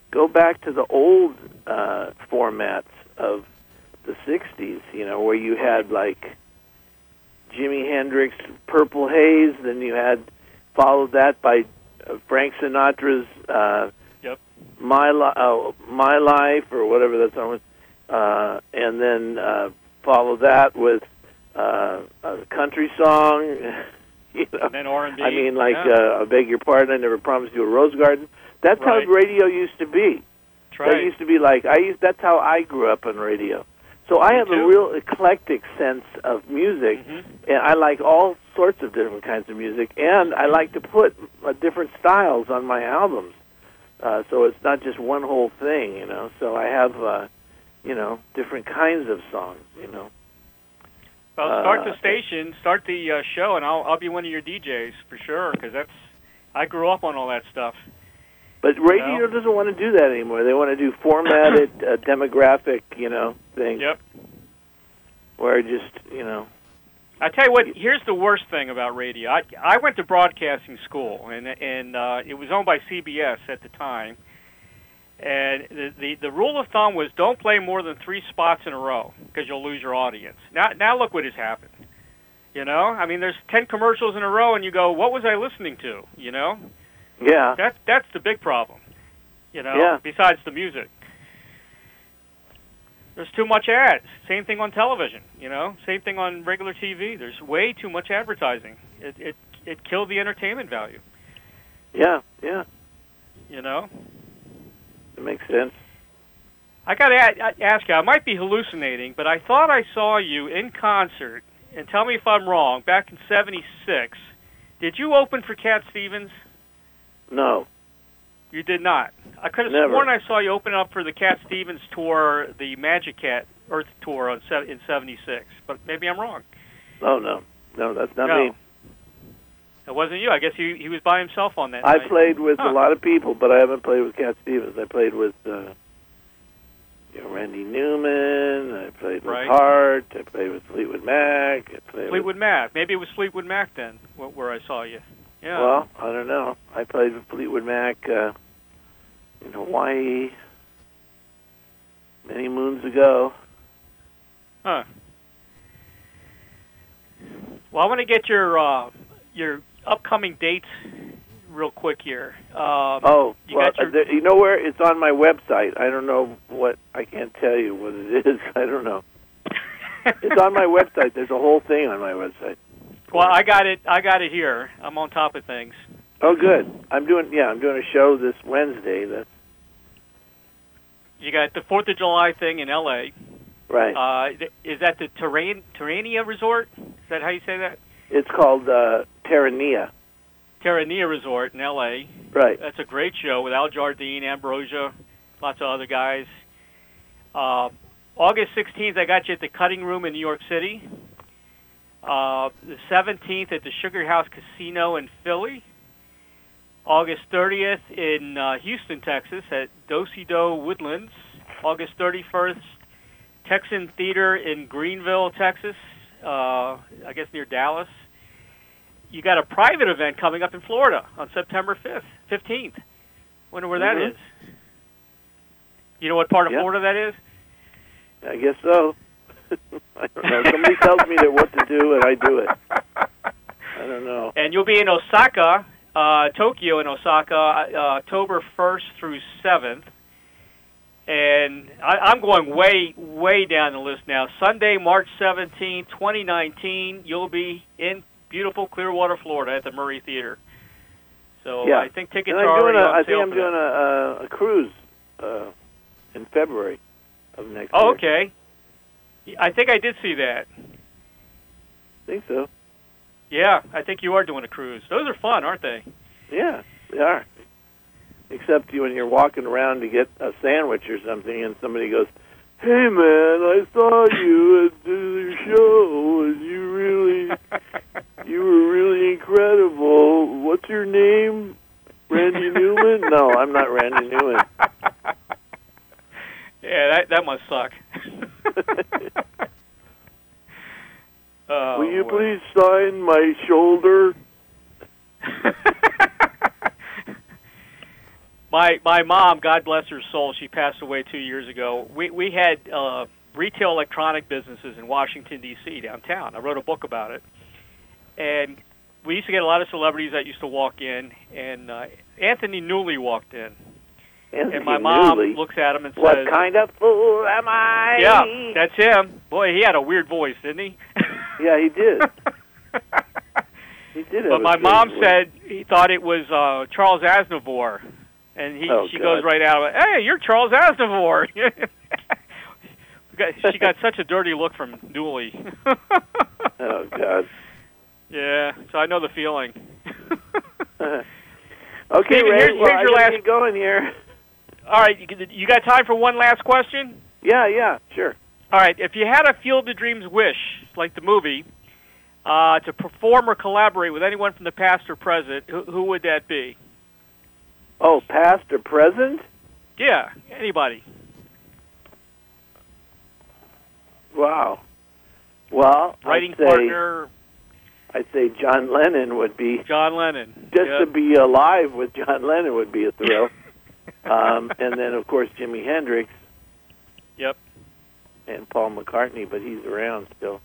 Speaker 3: go back to the old uh, formats of the sixties, you know, where you had like Jimi Hendrix, Purple Haze, then you had followed that by uh, Frank Sinatra's uh,
Speaker 2: yep.
Speaker 3: My Li- uh, My Life or whatever that song was, uh, and then uh, follow that with uh, a country song. You know,
Speaker 2: and then R and B.
Speaker 3: I mean, like
Speaker 2: yeah.
Speaker 3: uh, I beg your pardon, I never promised you a rose garden. That's
Speaker 2: Right.
Speaker 3: how radio used to be.
Speaker 2: That's right.
Speaker 3: That used to be like I used. That's how I grew up on radio. So I
Speaker 2: Me
Speaker 3: have
Speaker 2: too.
Speaker 3: a real eclectic sense of music,
Speaker 2: Mm-hmm.
Speaker 3: and I like all sorts of different kinds of music, and I like to put uh, different styles on my albums. Uh, so it's not just one whole thing, you know. So I have, uh, you know, different kinds of songs, you know.
Speaker 2: Well, start
Speaker 3: uh,
Speaker 2: the station, start the uh, show, and I'll I'll be one of your D Js for sure, because that's I grew up on all that stuff.
Speaker 3: But radio
Speaker 2: No.
Speaker 3: doesn't want to do that anymore. They want to do formatted, uh, demographic, you know, things.
Speaker 2: Yep.
Speaker 3: Where just, you know.
Speaker 2: I tell you what, here's the worst thing about radio. I I went to broadcasting school, and and uh, it was owned by C B S at the time. And the, the the rule of thumb was don't play more than three spots in a row because you'll lose your audience. Now now look what has happened. You know, I mean, there's ten commercials in a row, and you go, what was I listening to? You know,
Speaker 3: Yeah.
Speaker 2: that's that's the big problem. You know,
Speaker 3: Yeah.
Speaker 2: besides the music. There's too much ads. Same thing on television, you know. Same thing on regular T V. There's way too much advertising. It it it killed the entertainment value.
Speaker 3: Yeah, yeah.
Speaker 2: You know.
Speaker 3: It makes sense.
Speaker 2: I got to ask you. I might be hallucinating, but I thought I saw you in concert. And tell me if I'm wrong. Back in seventy-six, did you open for Cat Stevens?
Speaker 3: No.
Speaker 2: You did not. I could have
Speaker 3: Never.
Speaker 2: sworn I saw you open up for the Cat Stevens tour, the Magic Cat Earth tour on se- in seventy-six. But maybe I'm wrong.
Speaker 3: Oh, no. No, that's not
Speaker 2: No.
Speaker 3: me.
Speaker 2: It wasn't you. I guess he he was by himself on that
Speaker 3: I
Speaker 2: night.
Speaker 3: played with
Speaker 2: Huh.
Speaker 3: a lot of people, but I haven't played with Cat Stevens. I played with uh, you know, Randy Newman. I played with
Speaker 2: Right.
Speaker 3: Hart. I played with Fleetwood Mac. I played
Speaker 2: Fleetwood
Speaker 3: with,
Speaker 2: Mac. Maybe it was Fleetwood Mac then, wh- where I saw you. Yeah.
Speaker 3: Well, I don't know. I played with Fleetwood Mac uh, in Hawaii many moons ago.
Speaker 2: Huh. Well, I want to get your uh, your upcoming dates real quick here. Um,
Speaker 3: Oh,
Speaker 2: you
Speaker 3: well,
Speaker 2: got your-
Speaker 3: uh, there- you know where? It's on my website. I don't know what, I can't tell you what it is. I don't know. It's on my website. There's a whole thing on my website.
Speaker 2: Well, I got it. I got it here. I'm on top of things.
Speaker 3: Oh, good. I'm doing, yeah, I'm doing a show this Wednesday. That's
Speaker 2: You got the Fourth of July thing in L A.
Speaker 3: right.
Speaker 2: Uh, th- is that the Terran- Terrania Resort? Is that how you say that?
Speaker 3: It's called uh, Terrania.
Speaker 2: Terrania Resort in L A.
Speaker 3: Right.
Speaker 2: That's a great show with Al Jardine, Ambrosia, lots of other guys. Uh, August sixteenth, I got you at the Cutting Room in New York City. Uh, the seventeenth at the Sugar House Casino in Philly. August thirtieth in uh, Houston, Texas at Do-Si-Do Woodlands. August thirty-first, Texan Theater in Greenville, Texas, uh, I guess near Dallas. You got a private event coming up in Florida on September fifth, fifteenth. Wonder where
Speaker 3: Mhm.
Speaker 2: that is. You know what part of
Speaker 3: Yeah.
Speaker 2: Florida that is?
Speaker 3: I guess so. I don't know. Somebody tells me that what to do, and I do it. I don't know.
Speaker 2: And you'll be in Osaka, uh, Tokyo in Osaka, uh, October first through seventh. And I, I'm going way, way down the list now. Sunday, March seventeenth, twenty nineteen, you'll be in beautiful Clearwater, Florida at the Murray Theater. So
Speaker 3: Yeah.
Speaker 2: I think tickets
Speaker 3: And
Speaker 2: are
Speaker 3: I'm doing
Speaker 2: already
Speaker 3: a,
Speaker 2: on
Speaker 3: I
Speaker 2: sale
Speaker 3: think I'm
Speaker 2: for
Speaker 3: doing
Speaker 2: that.
Speaker 3: a, a, a cruise uh, in February of next
Speaker 2: Oh,
Speaker 3: year.
Speaker 2: okay. I think I did see that.
Speaker 3: I think so.
Speaker 2: Yeah, I think you are doing a cruise. Those are fun, aren't they?
Speaker 3: Yeah, they are. Except you when you're walking around to get a sandwich or something, and somebody goes, "Hey, man, I saw you at the show, and you really, you were really incredible. What's your name? Randy Newman?" No, I'm not Randy Newman.
Speaker 2: Yeah, that that must suck. Oh,
Speaker 3: Will you
Speaker 2: boy.
Speaker 3: please sign my shoulder?
Speaker 2: my my mom, God bless her soul, she passed away two years ago. We we had uh, retail electronic businesses in Washington D C downtown. I wrote a book about it, and we used to get a lot of celebrities that used to walk in, and uh, Anthony Newley walked in.
Speaker 3: Anthony
Speaker 2: and my mom
Speaker 3: Newley.
Speaker 2: looks at him and says,
Speaker 3: "What kind of fool am I?"
Speaker 2: Yeah, that's him. Boy, he had a weird voice, didn't he?
Speaker 3: Yeah, he did. He did. Have
Speaker 2: But
Speaker 3: a
Speaker 2: my
Speaker 3: strange
Speaker 2: mom
Speaker 3: voice.
Speaker 2: said he thought it was uh, Charles Aznavour, and he
Speaker 3: Oh,
Speaker 2: she
Speaker 3: God.
Speaker 2: goes right out. Hey, you're Charles Aznavour. We got- she got such a dirty look from Newley.
Speaker 3: Oh God.
Speaker 2: Yeah, so I know the feeling.
Speaker 3: Okay,
Speaker 2: Stephen,
Speaker 3: Ray.
Speaker 2: here's-
Speaker 3: well,
Speaker 2: here's
Speaker 3: I
Speaker 2: your
Speaker 3: gotta
Speaker 2: last-
Speaker 3: get going here.
Speaker 2: All right, you, you got time for one last question?
Speaker 3: Yeah, yeah, sure.
Speaker 2: All right, if you had a Field of Dreams wish, like the movie, uh, to perform or collaborate with anyone from the past or present, who, who would that be?
Speaker 3: Oh, past or present?
Speaker 2: Yeah, anybody.
Speaker 3: Wow. Well,
Speaker 2: Writing
Speaker 3: I'd say,
Speaker 2: partner,
Speaker 3: I'd say John Lennon would be.
Speaker 2: John Lennon.
Speaker 3: Just
Speaker 2: Yeah.
Speaker 3: to be alive with John Lennon would be a thrill. um, and then, of course, Jimi Hendrix.
Speaker 2: Yep.
Speaker 3: And Paul McCartney, but he's around still.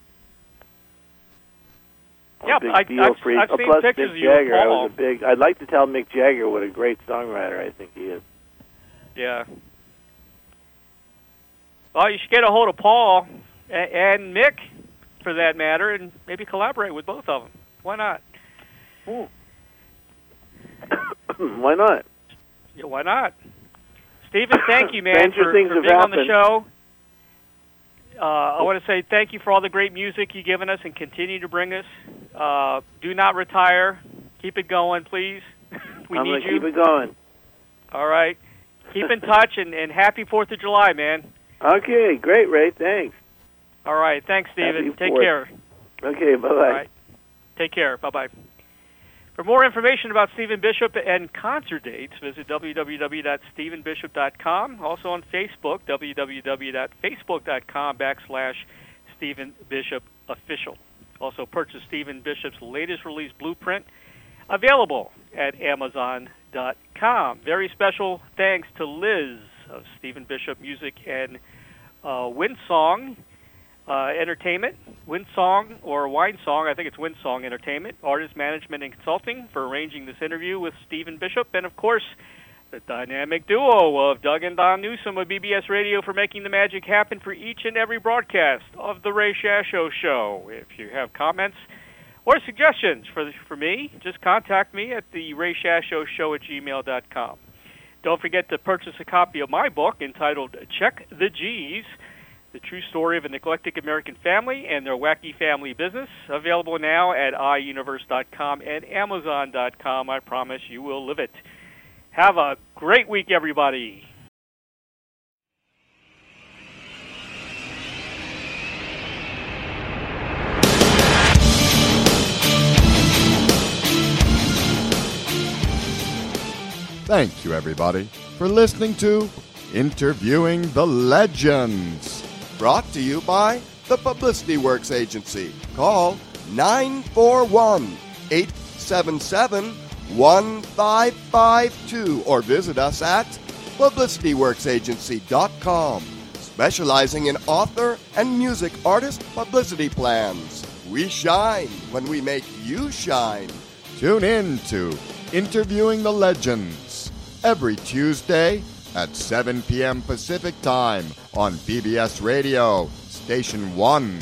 Speaker 3: I'm a
Speaker 2: Yep,
Speaker 3: big
Speaker 2: I-
Speaker 3: Dio
Speaker 2: I've-
Speaker 3: freak.
Speaker 2: I've
Speaker 3: Oh,
Speaker 2: seen
Speaker 3: plus
Speaker 2: pictures
Speaker 3: Mick
Speaker 2: of you and
Speaker 3: Jagger. I
Speaker 2: Paul.
Speaker 3: was a big. I'd like to tell Mick Jagger what a great songwriter I think he is.
Speaker 2: Yeah. Well, you should get a hold of Paul a- and Mick, for that matter, and maybe collaborate with both of them. Why not?
Speaker 3: Why not?
Speaker 2: Yeah, why not? Stephen, thank you, man,
Speaker 3: Stranger
Speaker 2: for,
Speaker 3: things
Speaker 2: for
Speaker 3: have
Speaker 2: being on the
Speaker 3: happened.
Speaker 2: show. Uh, I want to say thank you for all the great music you've given us and continue to bring us. Uh, do not retire. Keep it going, please. we
Speaker 3: I'm
Speaker 2: need
Speaker 3: gonna
Speaker 2: you.
Speaker 3: keep it going.
Speaker 2: All right. Keep in touch, and, and happy fourth of July, man.
Speaker 3: Okay, great, Ray. Thanks.
Speaker 2: All right. Thanks, Stephen.
Speaker 3: Happy
Speaker 2: Take
Speaker 3: fourth.
Speaker 2: care.
Speaker 3: Okay, bye bye.
Speaker 2: All right. Take care. Bye-bye. For more information about Stephen Bishop and concert dates, visit w w w dot stephen bishop dot com. Also on Facebook, w w w dot facebook dot com backslash Stephen Bishop Official. Also purchase Stephen Bishop's latest release blueprint, available at amazon dot com. Very special thanks to Liz of Stephen Bishop Music and uh, Windsong Uh, Entertainment, Windsong or Winesong, I think it's Windsong Entertainment, Artist Management and Consulting for arranging this interview with Stephen Bishop, and of course, the dynamic duo of Doug and Don Newsom of B B S Radio for making the magic happen for each and every broadcast of the Ray Shasho Show. If you have comments or suggestions for for me, just contact me at the Ray Shasho Show at gmail dot com. Don't forget to purchase a copy of my book entitled Check the G's, The True Story of a Neglected American Family and Their Wacky Family Business, available now at i universe dot com and amazon dot com. I promise you will live it. Have a great week, everybody.
Speaker 1: Thank you, everybody, for listening to Interviewing the Legends. Brought to you by the Publicity Works Agency. Call nine four one, eight seven seven, one five five two or visit us at publicity works agency dot com, specializing in author and music artist publicity plans. We shine when we make you shine. Tune in to Interviewing the Legends every Tuesday at seven p.m. Pacific Time on B B S Radio, Station one.